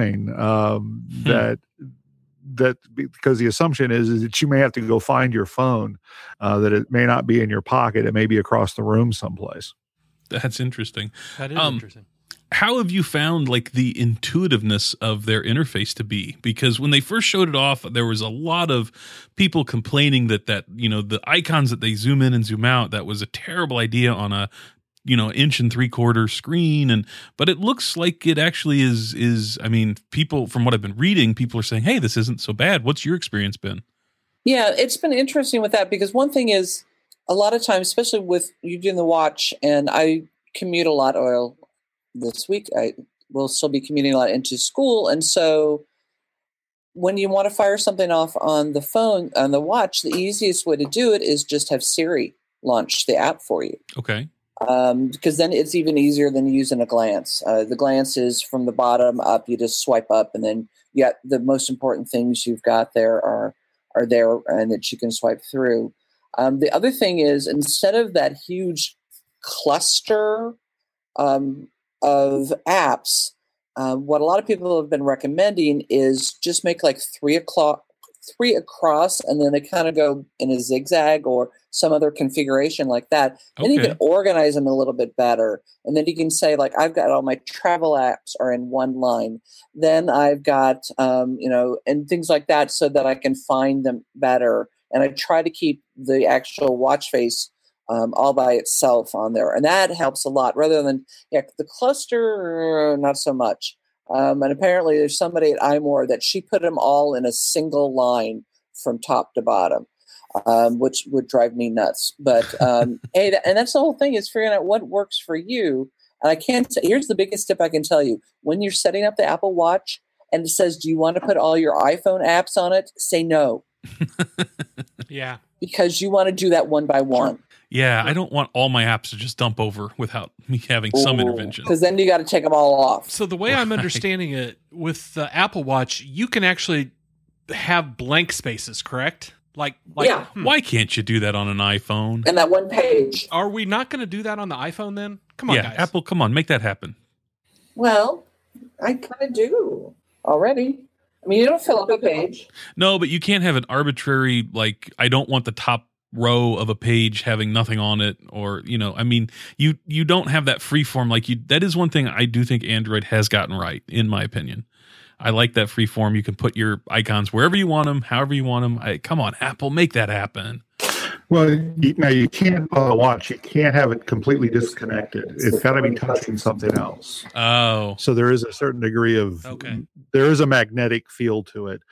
Speaker 5: that because the assumption is that you may have to go find your phone, that it may not be in your pocket. It may be across the room someplace.
Speaker 2: That's interesting.
Speaker 3: That is interesting.
Speaker 2: How have you found like the intuitiveness of their interface to be? Because when they first showed it off, there was a lot of people complaining that the icons that they zoom in and zoom out, that was a terrible idea on a 1 3/4 screen. But it looks like it actually is. I mean, people, from what I've been reading, people are saying, hey, this isn't so bad. What's your experience been?
Speaker 4: Yeah, it's been interesting with that, because one thing is, a lot of times, especially with you doing the watch, and I commute a lot. This week I will still be commuting a lot into school, and so when you want to fire something off on the phone, on the watch, the easiest way to do it is just have Siri launch the app for you.
Speaker 2: Okay.
Speaker 4: Because then it's even easier than using a glance. The glance is from the bottom up. You just swipe up, and then the most important things you've got there are there, and that you can swipe through. The other thing is, instead of that huge cluster of apps, what a lot of people have been recommending is just make like 3 across, and then they kind of go in a zigzag or some other configuration like that. Then you can organize them a little bit better. And then you can say, like, I've got all my travel apps are in one line. Then I've got, and things like that, so that I can find them better. And I try to keep the actual watch face all by itself on there. And that helps a lot, rather than the cluster, not so much. And apparently there's somebody at iMore that she put them all in a single line from top to bottom, which would drive me nuts. But hey, and that's the whole thing, is figuring out what works for you. And here's the biggest tip I can tell you. When you're setting up the Apple Watch and it says, do you want to put all your iPhone apps on it? Say no.
Speaker 3: Yeah.
Speaker 4: Because you want to do that one by one.
Speaker 2: Yeah, I don't want all my apps to just dump over without me having some intervention.
Speaker 4: Because then you got to take them all off.
Speaker 3: So the way I'm understanding it, with the Apple Watch, you can actually have blank spaces, correct? Like
Speaker 4: yeah.
Speaker 2: Why can't you do that on an iPhone?
Speaker 4: And that one page.
Speaker 3: Are we not going to do that on the iPhone then? Come on, guys.
Speaker 2: Apple, come on, make that happen.
Speaker 4: Well, I kind of do already. I mean, you don't fill up a page.
Speaker 2: No, but you can't have an arbitrary, like, I don't want the top row of a page having nothing on it, or you don't have that free form. That is one thing I do think Android has gotten right, in my opinion. I like that free form. You can put your icons wherever you want them, however you want them. Come on, Apple, make that happen.
Speaker 5: Well, now you can't watch. You can't have it completely disconnected. It's got to be touching something else.
Speaker 2: Oh,
Speaker 5: so there is a certain degree of there is a magnetic feel to it.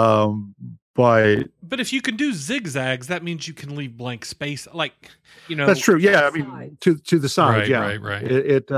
Speaker 5: But
Speaker 3: if you can do zigzags, that means you can leave blank space.
Speaker 5: That's true. Yeah, I mean, to the side.
Speaker 2: Right.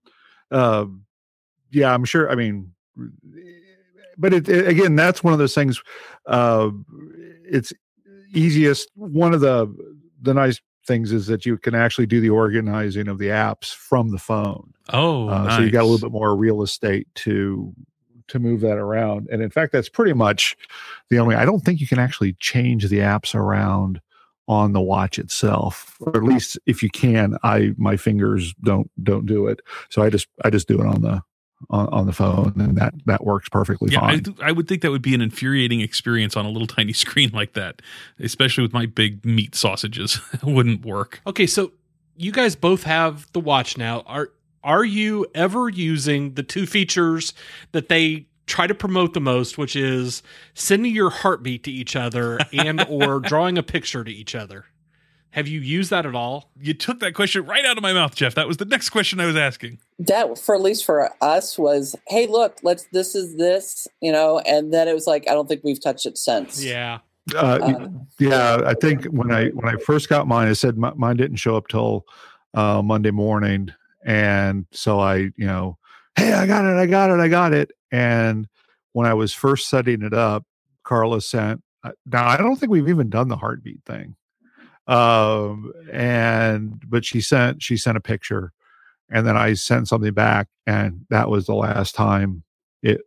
Speaker 5: Yeah, I'm sure. I mean, but again, that's one of those things. It's easiest. One of the nice things is that you can actually do the organizing of the apps from the phone.
Speaker 2: Oh, nice.
Speaker 5: So you got a little bit more real estate to move that around. And in fact, that's pretty much the only, I don't think you can actually change the apps around on the watch itself, or at least if you can, my fingers don't do it. So I just do it on the phone, and that works perfectly fine.
Speaker 2: I would think that would be an infuriating experience on a little tiny screen like that, especially with my big meat sausages. It wouldn't work.
Speaker 3: Okay, so you guys both have the watch now. Are you ever using the two features that they try to promote the most, which is sending your heartbeat to each other and or drawing a picture to each other? Have you used that at all?
Speaker 2: You took that question right out of my mouth, Jeff. That was the next question I was asking.
Speaker 4: That, for at least for us, was, hey, look, this is this, and then it was like, I don't think we've touched it since.
Speaker 3: Yeah.
Speaker 5: Yeah, I think when I first got mine, I said mine didn't show up till Monday morning, and so hey, I got it. And when I was first setting it up, Carla sent. Now I don't think we've even done the heartbeat thing, but she sent a picture, and then I sent something back, and that was the last time. It's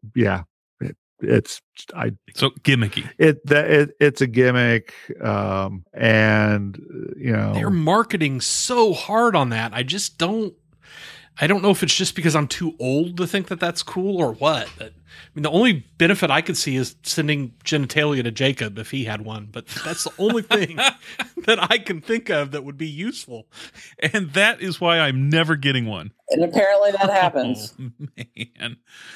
Speaker 2: so gimmicky.
Speaker 5: It's a gimmick, and
Speaker 3: they're marketing so hard on that. I don't know if it's just because I'm too old to think that that's cool or what. The only benefit I could see is sending genitalia to Jacob if he had one, but that's the only thing that I can think of that would be useful.
Speaker 2: And that is why I'm never getting one.
Speaker 4: And apparently that happens.
Speaker 2: Oh, man.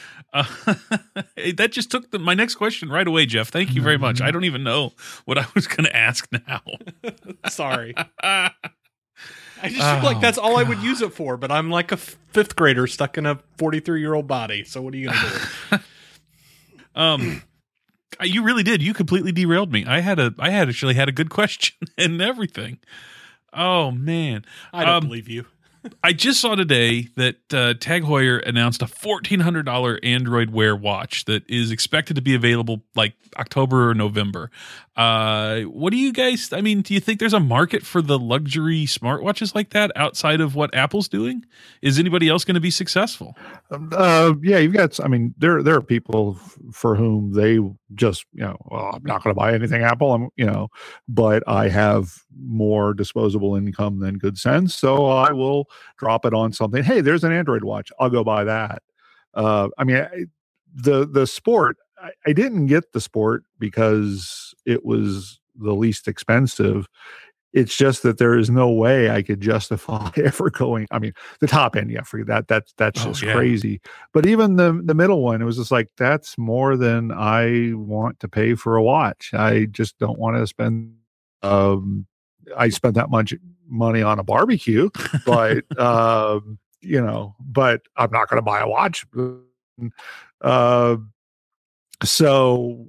Speaker 2: That just took my next question right away, Jeff. Thank you very much. I don't even know what I was going to ask now.
Speaker 3: Sorry. I just feel like that's all I would use it for, but I'm like a fifth grader stuck in a 43-year-old body. So what are you going to do?
Speaker 2: You really did. You completely derailed me. I actually had a good question and everything. Oh man.
Speaker 3: I don't believe you.
Speaker 2: I just saw today that Tag Heuer announced a $1,400 Android Wear watch that is expected to be available like October or November. What do you guys, do you think there's a market for the luxury smartwatches like that outside of what Apple's doing? Is anybody else going to be successful?
Speaker 5: Yeah, you've got, there are people for whom they just, I'm not going to buy anything Apple, but I have more disposable income than good sense. So I will drop it on something. Hey, there's an Android watch. I'll go buy that. The Sport, I didn't get the Sport because it was the least expensive. It's just that there is no way I could justify ever going. The top end, forget that. That's just crazy. But even the middle one, it was just like, that's more than I want to pay for a watch. I just don't want to spend. I spent that much money on a barbecue, but but I'm not going to buy a watch. So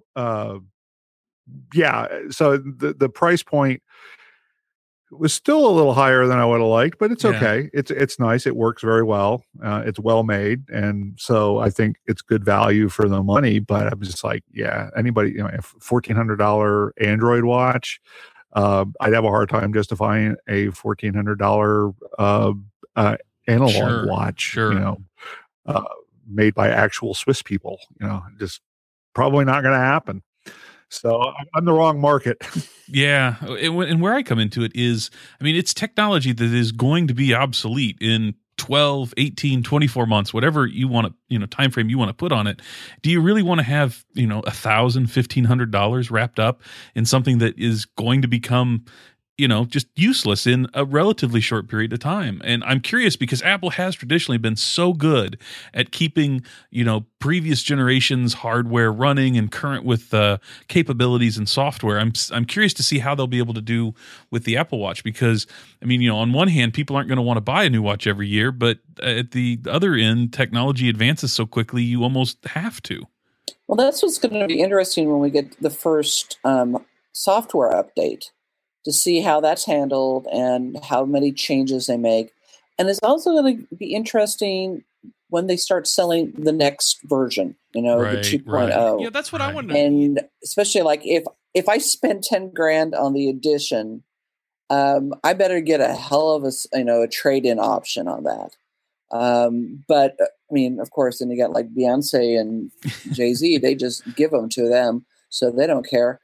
Speaker 5: the price point was still a little higher than I would have liked, but it's okay. It's nice. It works very well. It's well made, and so I think it's good value for the money. But I'm just like, anybody, a $1,400 Android watch. I'd have a hard time justifying a $1,400 analog watch, made by actual Swiss people. Just probably not going to happen. So I'm the wrong market.
Speaker 2: Yeah. And where I come into it is, it's technology that is going to be obsolete in 12, 18, 24 months, whatever you want to, time frame you want to put on it. Do you really want to have, $1,000, $1,500 wrapped up in something that is going to become, just useless in a relatively short period of time? And I'm curious because Apple has traditionally been so good at keeping, previous generations hardware running and current with capabilities and software. I'm curious to see how they'll be able to do with the Apple Watch because, on one hand, people aren't going to want to buy a new watch every year, but at the other end, technology advances so quickly, you almost have to.
Speaker 4: Well, that's what's going to be interesting when we get the first software update, to see how that's handled and how many changes they make. And it's also going to be interesting when they start selling the next version, the 2.0.
Speaker 3: Right. Yeah, that's what I wonder.
Speaker 4: And especially like if I spend $10,000 on the edition, I better get a hell of a trade-in option on that. But I mean, of course, then you got like Beyonce and Jay-Z, they just give them to them, so they don't care.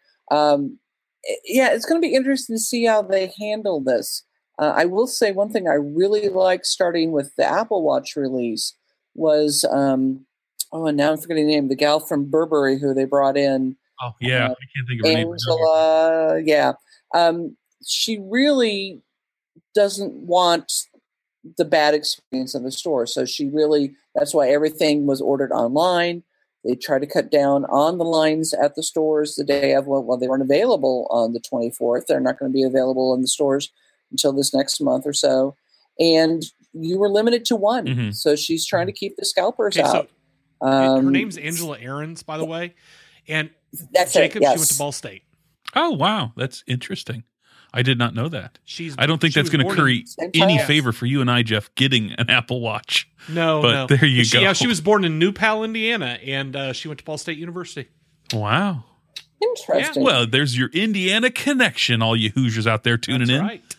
Speaker 4: Yeah, it's going to be interesting to see how they handle this. I will say one thing I really like starting with the Apple Watch release was, and now I'm forgetting the name, the gal from Burberry who they brought in.
Speaker 2: Oh, yeah, I can't think of her name.
Speaker 4: Angela, yeah. She really doesn't want the bad experience in the store. So that's why everything was ordered online. They try to cut down on the lines at the stores the day of, well, they weren't available on the 24th. They're not going to be available in the stores until this next month or so. And you were limited to one. Mm-hmm. So she's trying to keep the scalpers out.
Speaker 3: So her name's Angela Ahrens, by the way. And
Speaker 4: that's
Speaker 3: Jacob,
Speaker 4: yes.
Speaker 3: She went to Ball State.
Speaker 2: Oh, wow. That's interesting. I did not know that. I don't think that's going to curry any favor for you and I, Jeff, getting an Apple Watch.
Speaker 3: No.
Speaker 2: There you go.
Speaker 3: Yeah, she was born in New Pal, Indiana, and she went to Ball State University.
Speaker 2: Wow.
Speaker 4: Interesting.
Speaker 2: Yeah. Well, there's your Indiana connection, all you Hoosiers out there tuning in.
Speaker 3: Right.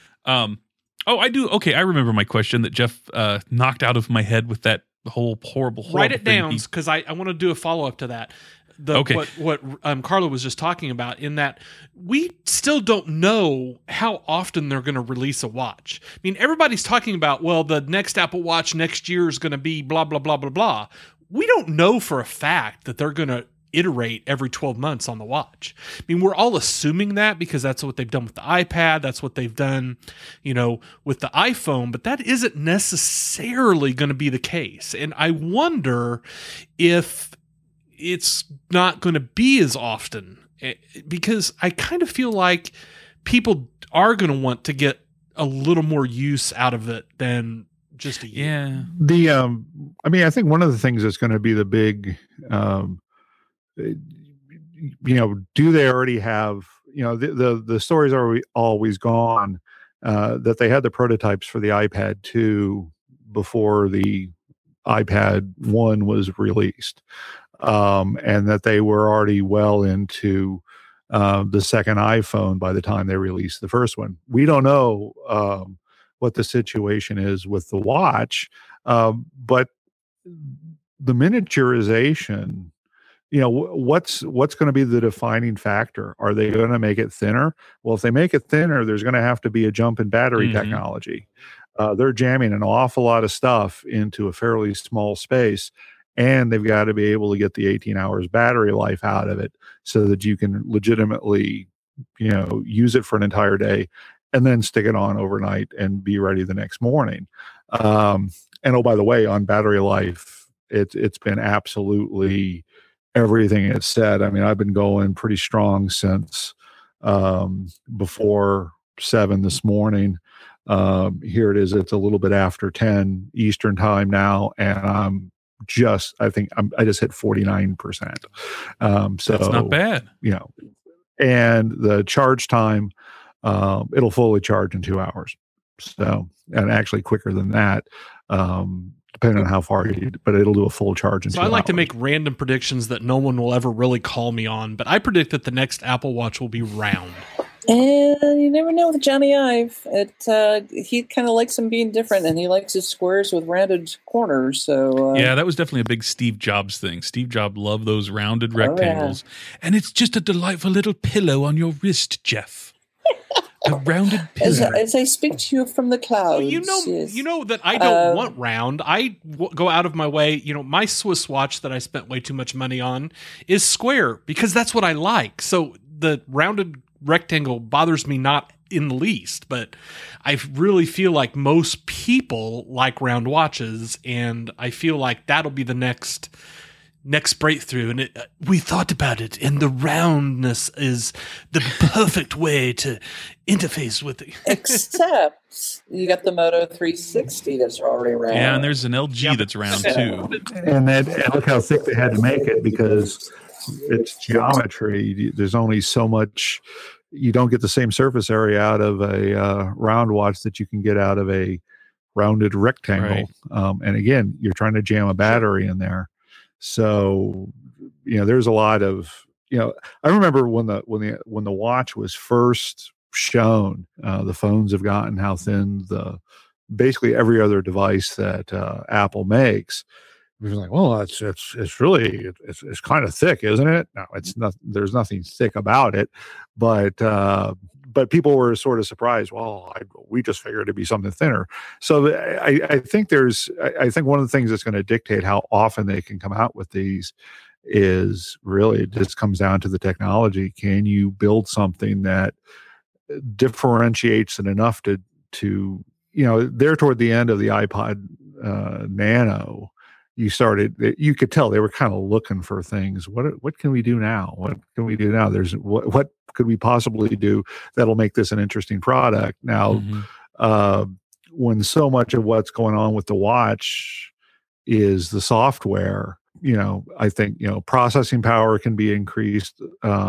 Speaker 2: I do. Okay, I remember my question that Jeff knocked out of my head with that whole horrible
Speaker 3: Write it down, because I want to do a follow-up to that. What Carla was just talking about, in that we still don't know how often they're going to release a watch. I mean, everybody's talking about, well, the next Apple Watch next year is going to be blah, blah, blah, blah, blah. We don't know for a fact that they're going to iterate every 12 months on the watch. I mean, we're all assuming that because that's what they've done with the iPad. That's what they've done, with the iPhone, but that isn't necessarily going to be the case. And I wonder if it's not going to be as often, because I kind of feel like people are going to want to get a little more use out of it than just a year.
Speaker 2: Yeah.
Speaker 5: I think one of the things that's going to be the big, do they already have, the stories are always gone, that they had the prototypes for the iPad 2 before the iPad 1 was released. And that they were already well into the second iPhone by the time they released the first one. We don't know what the situation is with the watch, but the miniaturization, what's going to be the defining factor? Are they going to make it thinner? Well, if they make it thinner, there's going to have to be a jump in battery technology. They're jamming an awful lot of stuff into a fairly small space. And they've got to be able to get the 18 hours battery life out of it so that you can legitimately, use it for an entire day and then stick it on overnight and be ready the next morning. And oh, by the way, on battery life, it's been absolutely everything it said. I mean, I've been going pretty strong since before 7 this morning. Here it is. It's a little bit after 10 Eastern time now, and I think I just hit 49%. So
Speaker 2: that's not bad,
Speaker 5: and the charge time, it'll fully charge in 2 hours. So, and actually quicker than that, depending on how far but it'll do a full charge in 2 hours.
Speaker 3: So I like to make random predictions that no one will ever really call me on, but I predict that the next Apple Watch will be round.
Speaker 4: And you never know with Johnny Ive. He kind of likes them being different, and he likes his squares with rounded corners. So
Speaker 2: yeah, that was definitely a big Steve Jobs thing. Steve Jobs loved those rounded rectangles, and it's just a delightful little pillow on your wrist, Jeff. A rounded pillow.
Speaker 4: As I speak to you from the clouds.
Speaker 3: Well, you know that I don't want round. I go out of my way. My Swiss watch that I spent way too much money on is square because that's what I like. So the rounded rectangle bothers me not in the least, but I really feel like most people like round watches, and I feel like that'll be the next breakthrough. And we thought about it, and the roundness is the perfect way to interface with it.
Speaker 4: Except you got the Moto 360 that's already round.
Speaker 2: Yeah, and there's an LG that's round too.
Speaker 5: And look how thick they had to make it because it's geometry. There's only so much. You don't get the same surface area out of a round watch that you can get out of a rounded rectangle. Right. And again, you're trying to jam a battery in there. So, there's a lot of, I remember when the watch was first shown. The phones have gotten how thin basically every other device that Apple makes. We're like, well, it's really kind of thick, isn't it? No, it's not. There's nothing thick about it, but people were sort of surprised. Well, we just figured it'd be something thinner. So I think I think one of the things that's going to dictate how often they can come out with these is really it just comes down to the technology. Can you build something that differentiates it enough to there toward the end of the iPod Nano, you could tell they were kind of looking for things. What can we do now? What can we do now? What could we possibly do that'll make this an interesting product? Now, when so much of what's going on with the watch is the software, I think, processing power can be increased.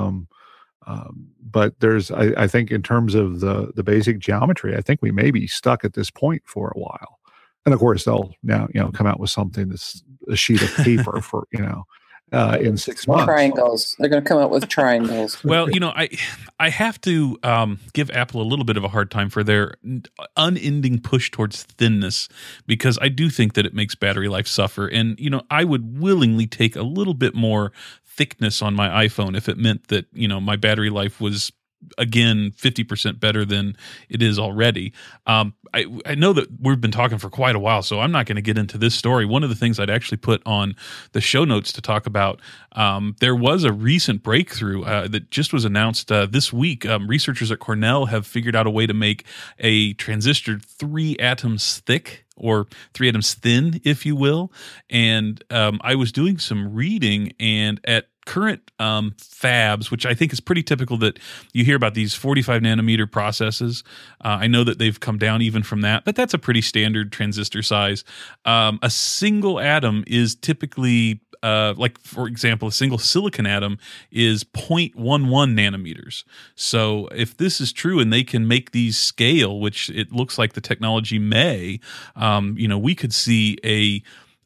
Speaker 5: But I think in terms of the basic geometry, I think we may be stuck at this point for a while. And of course, they'll now, come out with something that's a sheet of paper for, in 6 months.
Speaker 4: Triangles. They're going to come out with triangles.
Speaker 2: Well, I have to give Apple a little bit of a hard time for their unending push towards thinness, because I do think that it makes battery life suffer. And, I would willingly take a little bit more thickness on my iPhone if it meant that, my battery life was, again, 50% better than it is already. I know that we've been talking for quite a while, so I'm not going to get into this story. One of the things I'd actually put on the show notes to talk about, there was a recent breakthrough that just was announced this week. Researchers at Cornell have figured out a way to make a transistor 3 atoms thick, or 3 atoms thin, if you will. And I was doing some reading, and at current fabs, which I think is pretty typical that you hear about these 45 nanometer processes. I know that they've come down even from that, but that's a pretty standard transistor size. A single atom is typically, like for example, a single silicon atom is 0.11 nanometers. So if this is true and they can make these scale, which it looks like the technology may, we could see a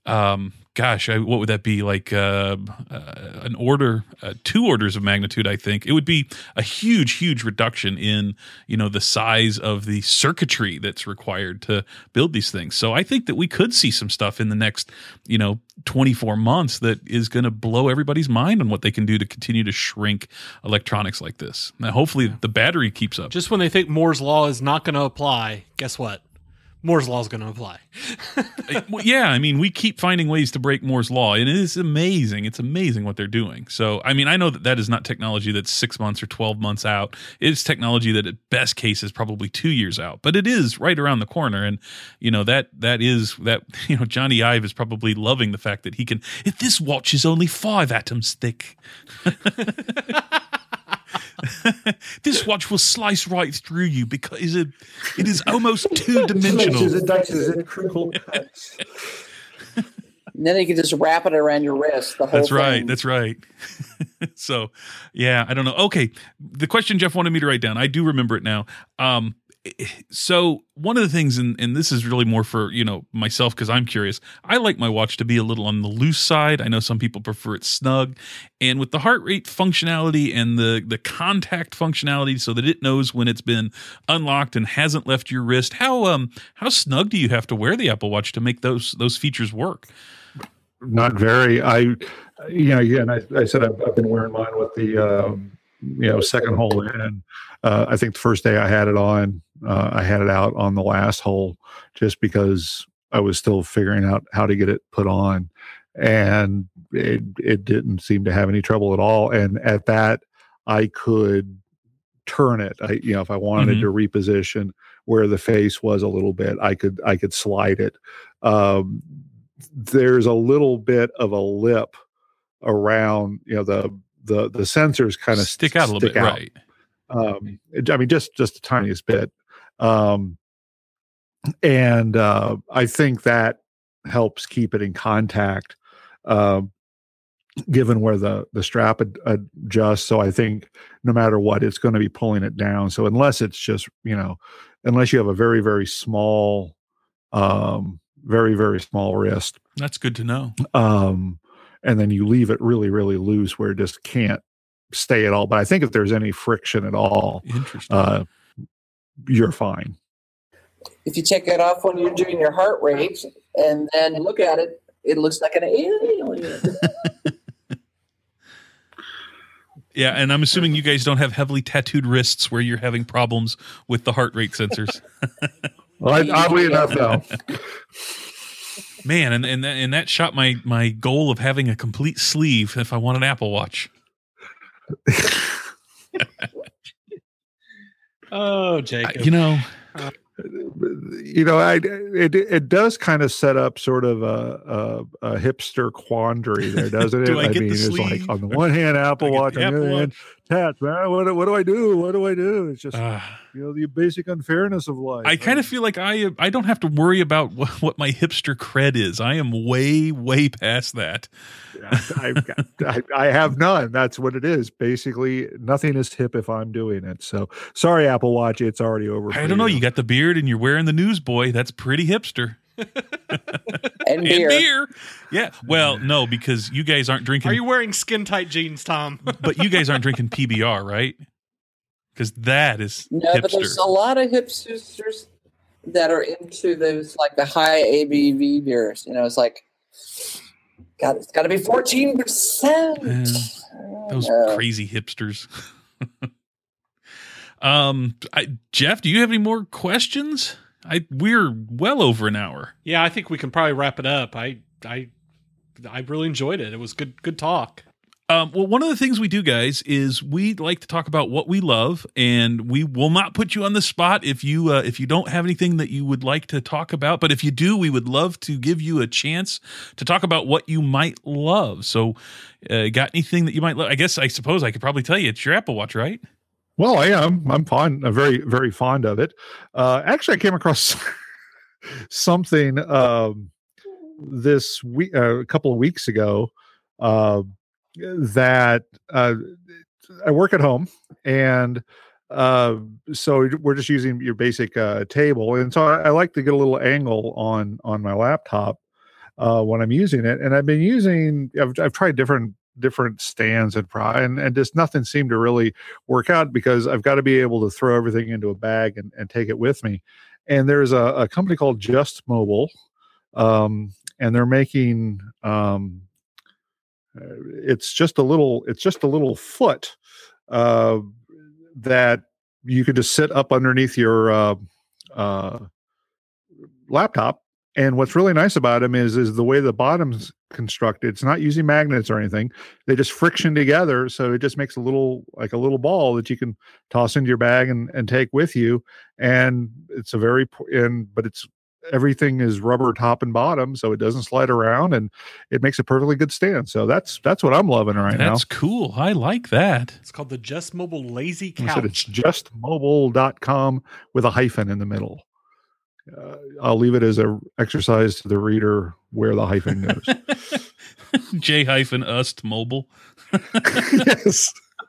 Speaker 2: what would that be, like an order, 2 orders of magnitude, I think. It would be a huge reduction in, the size of the circuitry that's required to build these things. So I think that we could see some stuff in the next, 24 months that is going to blow everybody's mind on what they can do to continue to shrink electronics like this. Now, hopefully the battery keeps up.
Speaker 3: Just when they think Moore's Law is not going to apply, guess what? Moore's Law is going to apply.
Speaker 2: Well, yeah, I mean, we keep finding ways to break Moore's Law, and it is amazing. It's amazing what they're doing. So, I mean, I know that is not technology that's 6 months or 12 months out. It's technology that at best case is probably 2 years out, but it is right around the corner. And, Johnny Ive is probably loving the fact that he can, if this watch is only 5 atoms thick. This watch will slice right through you because it is almost 2-dimensional.
Speaker 5: It crinkle cuts.
Speaker 4: And then you can just wrap it around your wrist. The whole thing.
Speaker 2: That's right. So, yeah, I don't know. Okay, the question Jeff wanted me to write down, I do remember it now. So one of the things, and this is really more for, myself, because I'm curious, I like my watch to be a little on the loose side. I know some people prefer it snug. And with the heart rate functionality and the contact functionality so that it knows when it's been unlocked and hasn't left your wrist, how snug do you have to wear the Apple Watch to make those features work?
Speaker 5: Not very. I said I've been wearing mine with the second hole in. I think the first day I had it on, I had it out on the last hole just because I was still figuring out how to get it put on, and it didn't seem to have any trouble at all. And at that, I could turn it. If I wanted to reposition where the face was a little bit, I could slide it. There's a little bit of a lip around, the sensors kind of
Speaker 2: stick out a little bit, right?
Speaker 5: Just the tiniest bit. And I think that helps keep it in contact, given where the strap adjusts. So I think no matter what, it's going to be pulling it down. So unless it's just, unless you have a very, very small, very, very small wrist.
Speaker 2: That's good to know.
Speaker 5: And then you leave it really, really loose where it just can't stay at all. But I think if there's any friction at all,
Speaker 2: interesting.
Speaker 5: you're fine.
Speaker 4: If you take it off when you're doing your heart rate and then look at it, it looks like an alien.
Speaker 2: Yeah, and I'm assuming you guys don't have heavily tattooed wrists where you're having problems with the heart rate sensors.
Speaker 5: Well, oddly enough, no.
Speaker 2: Man, and that shot my goal of having a complete sleeve if I want an Apple Watch.
Speaker 3: Oh, Jacob.
Speaker 5: It does kind of set up sort of a hipster quandary there, doesn't it?
Speaker 2: Do I get the
Speaker 5: it's
Speaker 2: sleeve?
Speaker 5: like on the one hand, Apple Watch, on the other hand, tats. Man, what do I do? What do I do? It's just the basic unfairness of life.
Speaker 2: I kind of feel like I don't have to worry about what my hipster cred is. I am way past that.
Speaker 5: I have none. That's what it is. Basically, nothing is hip if I'm doing it. So sorry, Apple Watch. It's already over.
Speaker 2: I don't know. You got the beard and you're wearing the newsboy. That's pretty hipster.
Speaker 4: And beer.
Speaker 2: Yeah. Well, no, because you guys aren't drinking.
Speaker 3: Are you wearing skin tight jeans, Tom?
Speaker 2: But you guys aren't drinking PBR, right? Because that is
Speaker 4: no.
Speaker 2: hipster.
Speaker 4: But there's a lot of hipsters that are into those, like the high ABV beers. It's like, God, it's got to be 14%.
Speaker 2: Those crazy hipsters. Jeff, do you have any more questions? We're well over an hour.
Speaker 3: Yeah, I think we can probably wrap it up. I really enjoyed it. It was good talk.
Speaker 2: Well, one of the things we do, guys, is we like to talk about what we love, and we will not put you on the spot if you don't have anything that you would like to talk about. But if you do, we would love to give you a chance to talk about what you might love. So, got anything that you might love? I suppose I could probably tell you it's your Apple Watch, right?
Speaker 5: Well, I am. I'm fond. I'm very, very fond of it. Actually, I came across something this week, a couple of weeks ago. That I work at home, and so we're just using your basic table, and so I like to get a little angle on my laptop when I'm using it. And I've tried different stands and just nothing seemed to really work out, because I've got to be able to throw everything into a bag and take it with me. And there's a company called Just Mobile, and they're making it's just a little foot that you could just sit up underneath your laptop. And what's really nice about them is the way the bottom's constructed. It's not using magnets or anything. They just friction together, so it just makes a little ball that you can toss into your bag and take with you. And everything is rubber top and bottom, so it doesn't slide around, and it makes a perfectly good stand. So that's what I'm loving now.
Speaker 2: That's cool. I like that.
Speaker 3: It's called the Just Mobile Lazy Couch.
Speaker 5: I said it's justmobile.com with a hyphen in the middle. I'll leave it as an exercise to the reader where the hyphen goes.
Speaker 2: J-Ust Mobile.
Speaker 5: Yes.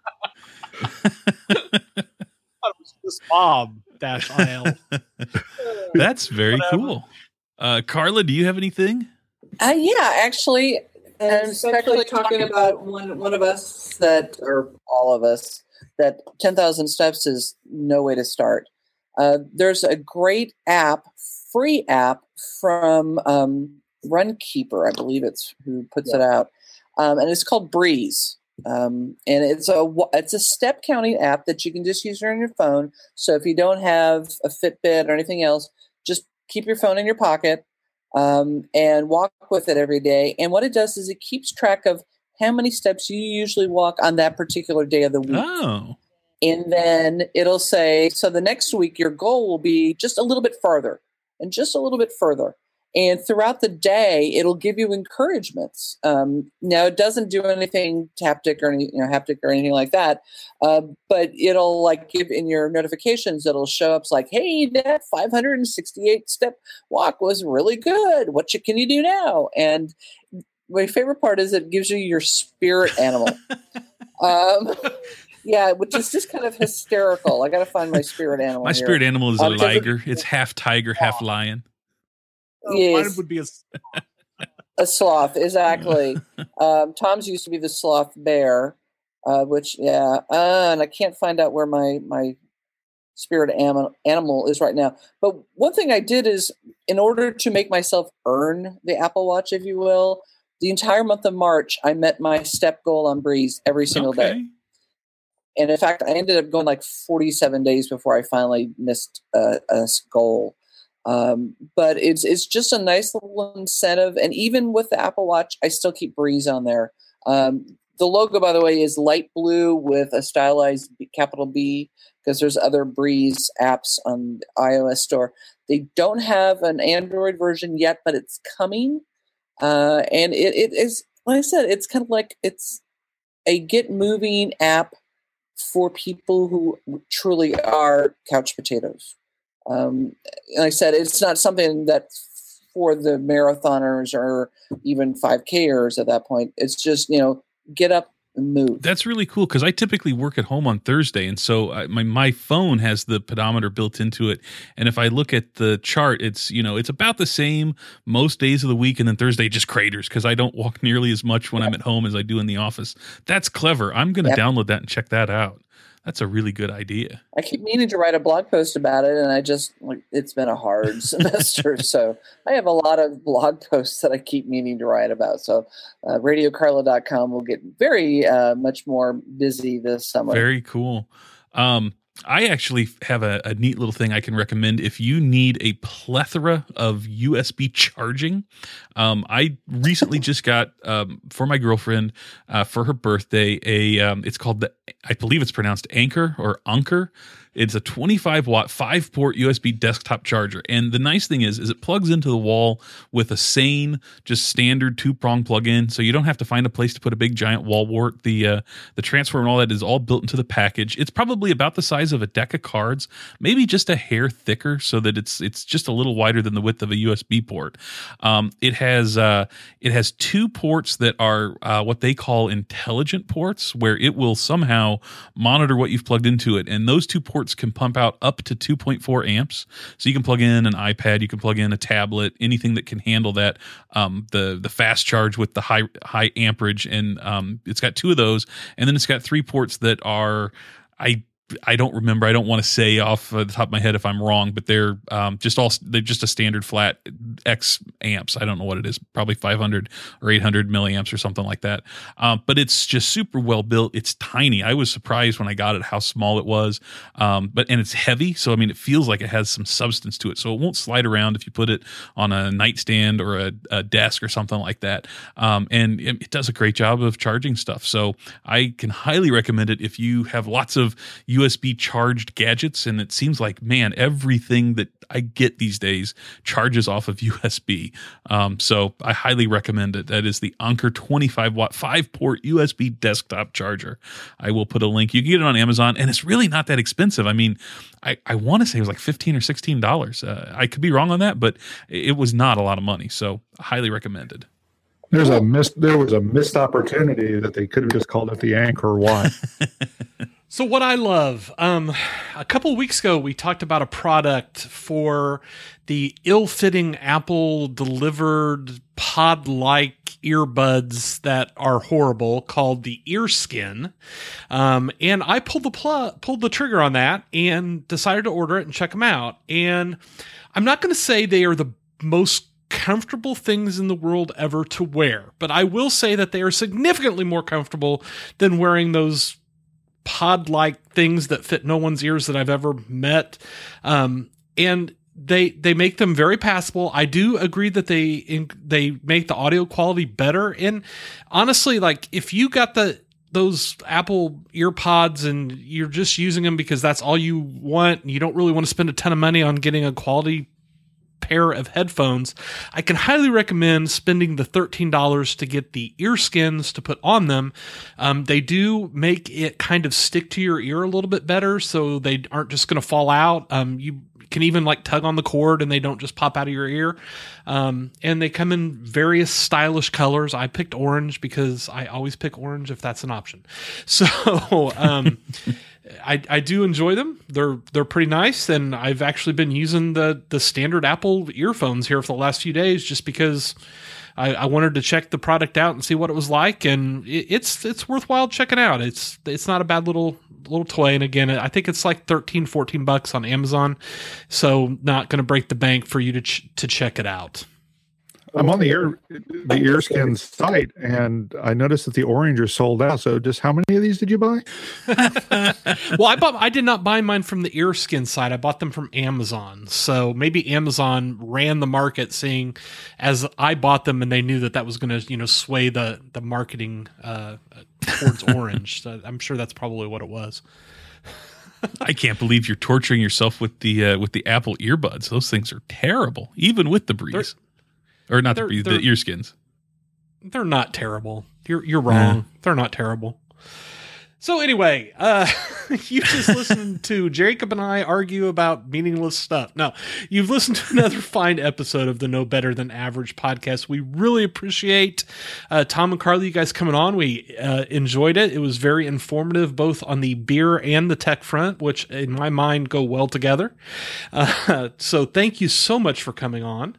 Speaker 3: Bob-IL.
Speaker 2: That's very cool. Carla, do you have anything?
Speaker 4: Yeah, actually, and especially talking about one of us or all of us, that 10,000 steps is no way to start. There's a great free app from Runkeeper, I believe it's who puts it out, and it's called Breeze. And it's a step counting app that you can just use on your phone. So if you don't have a Fitbit or anything else, just keep your phone in your pocket and walk with it every day. And what it does is it keeps track of how many steps you usually walk on that particular day of the week.
Speaker 2: Oh.
Speaker 4: And then it'll say, so the next week, your goal will be just a little bit further and just a little bit further. And throughout the day, it'll give you encouragements. Now, it doesn't do anything haptic or anything like that. But it'll give in your notifications, it'll show up like, hey, that 568 step walk was really good. What can you do now? And my favorite part is it gives you your spirit animal. Yeah, which is just kind of hysterical. I got to find my spirit animal.
Speaker 2: My spirit animal is a liger. It's half tiger, half lion.
Speaker 4: Yes.
Speaker 3: Mine would be
Speaker 4: a sloth, exactly. Tom's used to be the sloth bear, and I can't find out where my spirit animal is right now. But one thing I did is, in order to make myself earn the Apple Watch, if you will, the entire month of March, I met my step goal on Breeze every single day. And in fact, I ended up going like 47 days before I finally missed a goal. But it's just a nice little incentive. And even with the Apple Watch, I still keep Breeze on there. The logo, by the way, is light blue with a stylized capital B, because there's other Breeze apps on the iOS store. They don't have an Android version yet, but it's coming. And it is, like I said, it's kind of like it's a get moving app for people who truly are couch potatoes. Like I said, it's not something that's for the marathoners or even 5Kers at that point. It's just, get up and move.
Speaker 2: That's really cool, because I typically work at home on Thursday, and so my phone has the pedometer built into it. And if I look at the chart, it's it's about the same most days of the week, and then Thursday just craters because I don't walk nearly as much when I'm at home as I do in the office. That's clever. I'm going to download that and check that out. That's a really good idea.
Speaker 4: I keep meaning to write a blog post about it, and it's been a hard semester. So I have a lot of blog posts that I keep meaning to write about. So radiocarla.com will get very much more busy this summer.
Speaker 2: Very cool. I actually have a neat little thing I can recommend if you need a plethora of USB charging. I recently just got for my girlfriend for her birthday it's called I believe it's pronounced Anker or Anker. It's a 25-watt, 5-port USB desktop charger. And the nice thing is it plugs into the wall with a Sane, just standard 2-prong plug-in, so you don't have to find a place to put a big giant wall wart. The transformer and all that is all built into the package. It's probably about the size of a deck of cards, maybe just a hair thicker, so that it's just a little wider than the width of a USB port. It has 2 ports that are what they call intelligent ports, where it will somehow monitor what you've plugged into it. And those 2 ports can pump out up to 2.4 amps. So you can plug in an iPad, you can plug in a tablet, anything that can handle that, the fast charge with the high amperage. And it's got 2 of those. And then it's got 3 ports that are, I don't remember. I don't want to say off the top of my head if I'm wrong, but they're just a standard flat X amps. I don't know what it is, probably 500 or 800 milliamps or something like that. But it's just super well built. It's tiny. I was surprised when I got it how small it was. And it's heavy, so I mean it feels like it has some substance to it. So it won't slide around if you put it on a nightstand or a desk or something like that. And it does a great job of charging stuff. So I can highly recommend it if you have lots of USB charged gadgets, and it seems like, man, everything that I get these days charges off of USB. So I highly recommend it. That is the Anker 25-watt 5-port USB desktop charger. I will put a link. You can get it on Amazon, and it's really not that expensive. I mean, I want to say it was like $15 or $16. I could be wrong on that, but it was not a lot of money. So highly recommended.
Speaker 5: There was a missed opportunity that they could have just called it the Anker Watch.
Speaker 3: So what I love, a couple of weeks ago, we talked about a product for the ill-fitting Apple delivered pod-like earbuds that are horrible, called the Earskin. And I pulled the trigger on that and decided to order it and check them out. And I'm not going to say they are the most comfortable things in the world ever to wear, but I will say that they are significantly more comfortable than wearing those pod-like things that fit no one's ears that I've ever met. And they make them very passable. I do agree that they make the audio quality better. And honestly, like if you got those Apple EarPods and you're just using them because that's all you want, and you don't really want to spend a ton of money on getting a quality pair of headphones, I can highly recommend spending the $13 to get the Earskins to put on them. They do make it kind of stick to your ear a little bit better, so they aren't just going to fall out. You can even like tug on the cord and they don't just pop out of your ear. And they come in various stylish colors. I picked orange because I always pick orange if that's an option. So I do enjoy them. They're pretty nice, and I've actually been using the standard Apple earphones here for the last few days just because I wanted to check the product out and see what it was like, and it's worthwhile checking out. It's not a bad little little toy. And again, I think it's like $13-14 on Amazon. So not going to break the bank for you to check it out.
Speaker 5: I'm on the Earskin site, and I noticed that the orange are sold out. So just how many of these did you buy?
Speaker 3: Well, I did not buy mine from the Earskin site. I bought them from Amazon. So maybe Amazon ran the market, seeing as I bought them, and they knew that was going to, sway the marketing towards orange. So I'm sure that's probably what it was.
Speaker 2: I can't believe you're torturing yourself with the Apple earbuds. Those things are terrible, even with the Breeze. Or not the Breeze, the Earskins.
Speaker 3: They're not terrible. You're wrong. They're not terrible. So anyway, you just listened to Jacob and I argue about meaningless stuff. No, you've listened to another fine episode of the No Better Than Average podcast. We really appreciate Tom and Carly, you guys coming on. We enjoyed it. It was very informative, both on the beer and the tech front, which in my mind go well together. So thank you so much for coming on.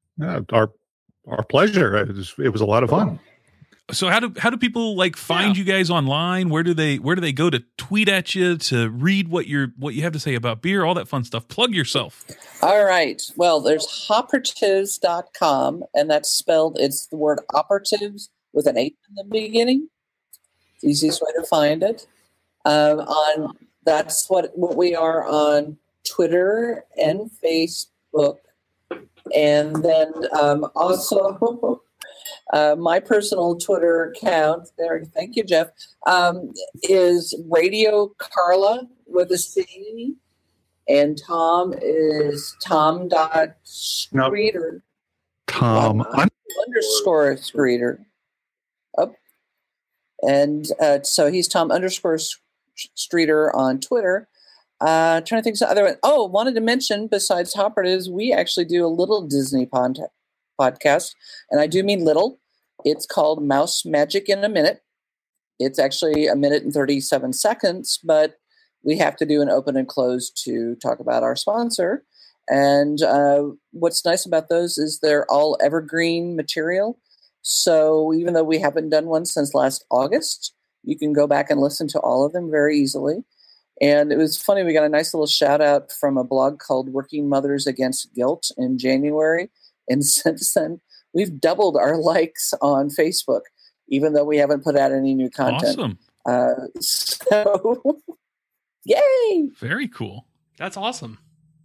Speaker 5: Our pleasure. It was a lot of fun.
Speaker 2: So how do people find you guys online? Where do they go to tweet at you, to read what you have to say about beer, all that fun stuff? Plug yourself.
Speaker 4: All right. Well, there's hopperatives.com, and it's the word operatives with an 8 in the beginning. It's the easiest way to find it. That's what we are on Twitter and Facebook. And then also my personal Twitter account, there, thank you, Jeff, is Radio Carla with a C. And Tom is Tom.Streeter.
Speaker 5: Tom
Speaker 4: underscore Streeter. Oh. And so he's Tom_Streeter on Twitter. Trying to think of some other one. Oh, wanted to mention, besides Hopperatives, we actually do a little Disney podcast, and I do mean little. It's called Mouse Magic in a Minute. It's actually 1 minute and 37 seconds, but we have to do an open and close to talk about our sponsor. And what's nice about those is they're all evergreen material. So even though we haven't done one since last August, you can go back and listen to all of them very easily. And it was funny, we got a nice little shout out from a blog called Working Mothers Against Guilt in January. And since then, we've doubled our likes on Facebook, even though we haven't put out any new content.
Speaker 2: Awesome.
Speaker 4: So, yay!
Speaker 2: Very cool.
Speaker 3: That's awesome.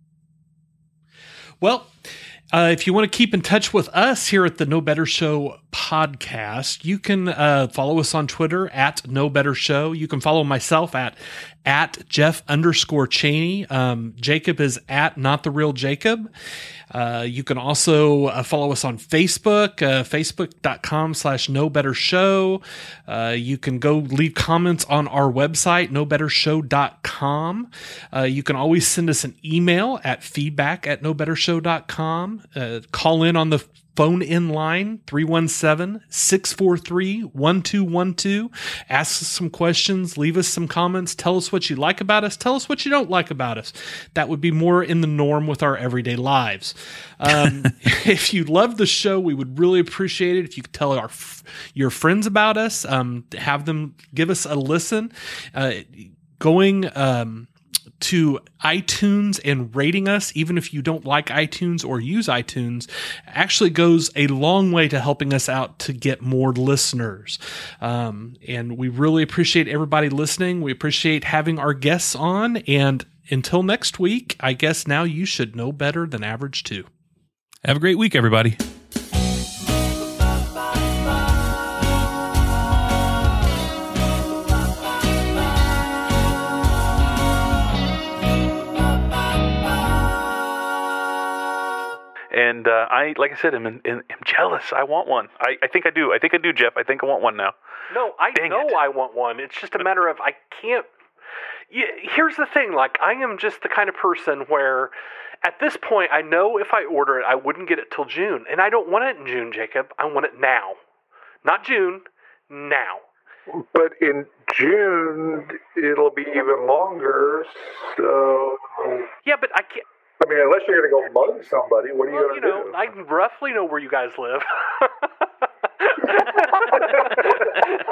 Speaker 3: Well, if you want to keep in touch with us here at the No Better Show podcast, you can follow us on Twitter at No Better Show. You can follow myself at Jeff_Cheney. Jacob is at Not the Real Jacob. You can also follow us on Facebook, facebook.com/No Better Show. You can go leave comments on our website, nobettershow.com. You can always send us an email at feedback@nobettershow.com. Call in on the phone-in line, 317-643-1212. Ask us some questions, leave us some comments, tell us what you like about us, tell us what you don't like about us. That would be more in the norm with our everyday lives. If you love the show, we would really appreciate it if you could tell your friends about us, have them give us a listen. Going to iTunes and rating us, even if you don't like iTunes or use iTunes, actually goes a long way to helping us out to get more listeners. And we really appreciate everybody listening. We appreciate having our guests on. And until next week, I guess now you should know better than average too.
Speaker 2: Have a great week, everybody. And like I said, I'm jealous. I want one. I think I do. I think I do, Jeff. I think I want one now.
Speaker 3: No, I want one. It's just a matter of I can't. Here's the thing. I am just the kind of person where at this point, I know if I order it, I wouldn't get it till June. And I don't want it in June, Jacob. I want it now. Not June, now.
Speaker 5: But in June, it'll be even longer. So.
Speaker 3: Yeah, but I can't.
Speaker 5: I mean, unless you're going to go mug somebody, what are you going to do?
Speaker 3: I roughly know where you guys live.